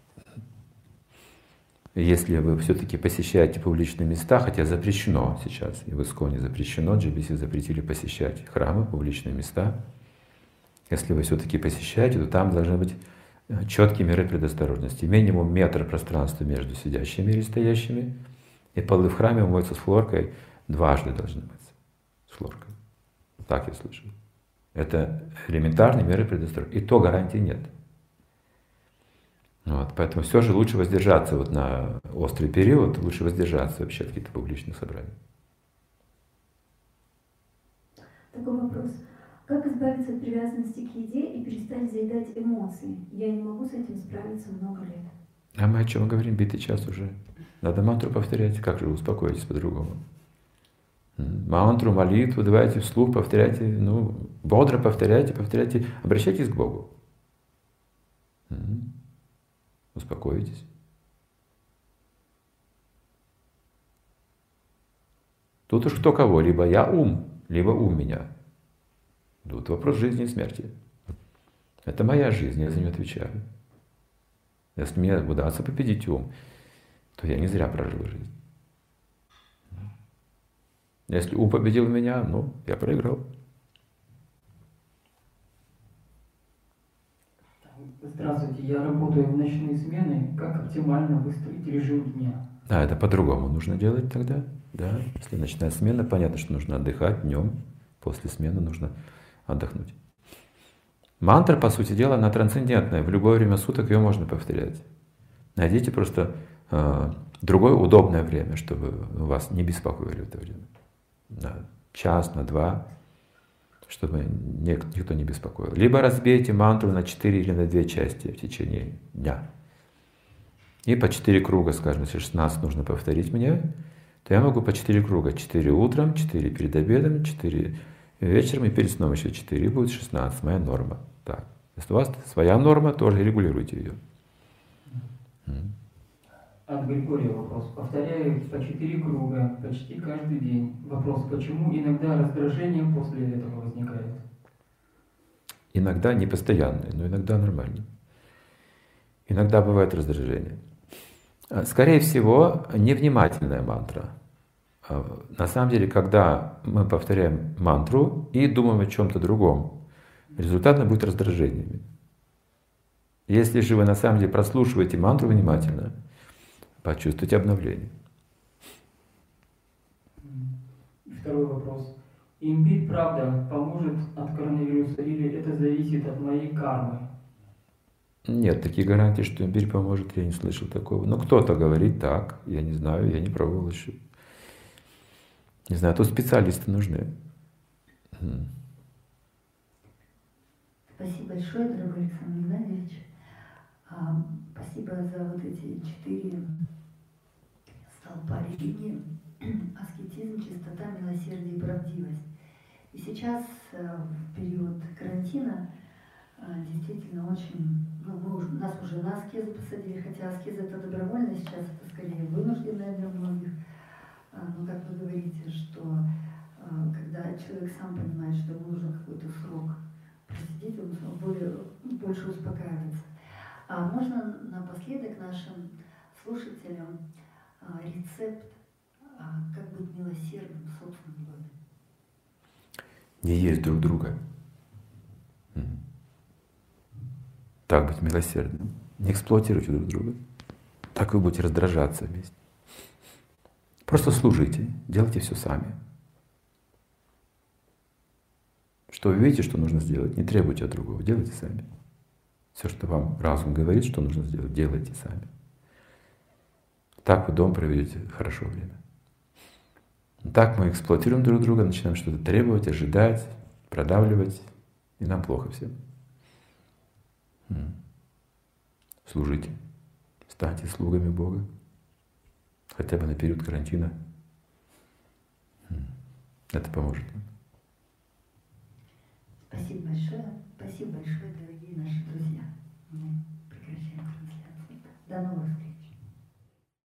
Если вы все-таки посещаете публичные места, хотя запрещено сейчас, и в Исконе запрещено, джи би си запретили посещать храмы, публичные места. Если вы все-таки посещаете, то там должны быть четкие меры предосторожности. Минимум метр пространства между сидящими или стоящими, и полы в храме моются с хлоркой, дважды должны мыться с хлоркой. Так я слышал. Это элементарные меры предосторожности. И то гарантии нет. Вот, поэтому все же лучше воздержаться вот на острый период, лучше воздержаться вообще от каких-то публичных собраний. Такой вопрос. Как избавиться от привязанности к еде и перестать заедать эмоции? Я не могу с этим справиться много лет. А мы о чем говорим? Битый час уже. Надо мантру повторять. Как же вы успокоитесь по-другому? Мантру, молитву давайте вслух, повторяйте, ну, бодро повторяйте, повторяйте, обращайтесь к Богу. Успокоитесь. Тут уж кто кого, либо я ум, либо ум меня. Тут вопрос жизни и смерти. Это моя жизнь, я за нее отвечаю. Если мне удастся победить ум, то я не зря прожил жизнь. Если ум победил меня, ну, я проиграл. Здравствуйте, я работаю в ночные смены. Как оптимально выстроить режим дня? А, это по-другому нужно делать тогда. Да? Если ночная смена, понятно, что нужно отдыхать днем. После смены нужно отдохнуть. Мантра, по сути дела, она трансцендентная. В любое время суток ее можно повторять. Найдите просто э, другое удобное время, чтобы вас не беспокоили в это время. На час, на два, чтобы никто не беспокоил. Либо разбейте мантру на четыре или на две части в течение дня. И по четыре круга, скажем, если шестнадцать нужно повторить мне, то я могу по четыре круга. четыре утром, четыре перед обедом, четыре вечером и перед сном еще четыре. И будет шестнадцать, моя норма. Так. Если у вас своя норма, тоже регулируйте ее. От Григория вопрос. Повторяю по четыре круга почти каждый день. Вопрос, почему иногда раздражение после этого возникает? Иногда не постоянные, но иногда нормально. Иногда бывает раздражение. Скорее всего, невнимательная мантра. На самом деле, когда мы повторяем мантру и думаем о чем-то другом, результатом будет раздражение. Если же вы на самом деле прослушиваете мантру внимательно, почувствуйте обновление. Второй вопрос. Имбирь, правда, поможет от коронавируса или это зависит от моей кармы? Нет, такие гарантии, что имбирь поможет, я не слышал такого. Но кто-то говорит так, я не знаю, я не пробовал еще. Не знаю, тут специалисты нужны. Спасибо большое, дорогой Александр Геннадьевич. Спасибо за вот эти четыре столпа религии: аскетизм, чистота, милосердие и правдивость. И сейчас, в период карантина, действительно очень, ну, мы уже, нас уже на аскезу посадили, хотя аскеза это добровольно, сейчас это скорее вынужденная для многих. Но как вы говорите, что когда человек сам понимает, что ему нужен какой-то срок просидеть, он более, больше успокаивается. А можно напоследок нашим слушателям рецепт, как быть милосердным в собственном доме? Не есть друг друга. Так быть милосердным. Не эксплуатируйте друг друга. Так вы будете раздражаться вместе. Просто служите, делайте все сами. Что вы видите, что нужно сделать, не требуйте от другого, делайте сами. Все, что вам разум говорит, что нужно сделать, делайте сами. Так вы дом проведете хорошо время. Так мы эксплуатируем друг друга, начинаем что-то требовать, ожидать, продавливать, и нам плохо всем. Служите, станьте слугами Бога, хотя бы на период карантина. Это поможет нам. Спасибо большое. Спасибо большое, дорогие наши друзья.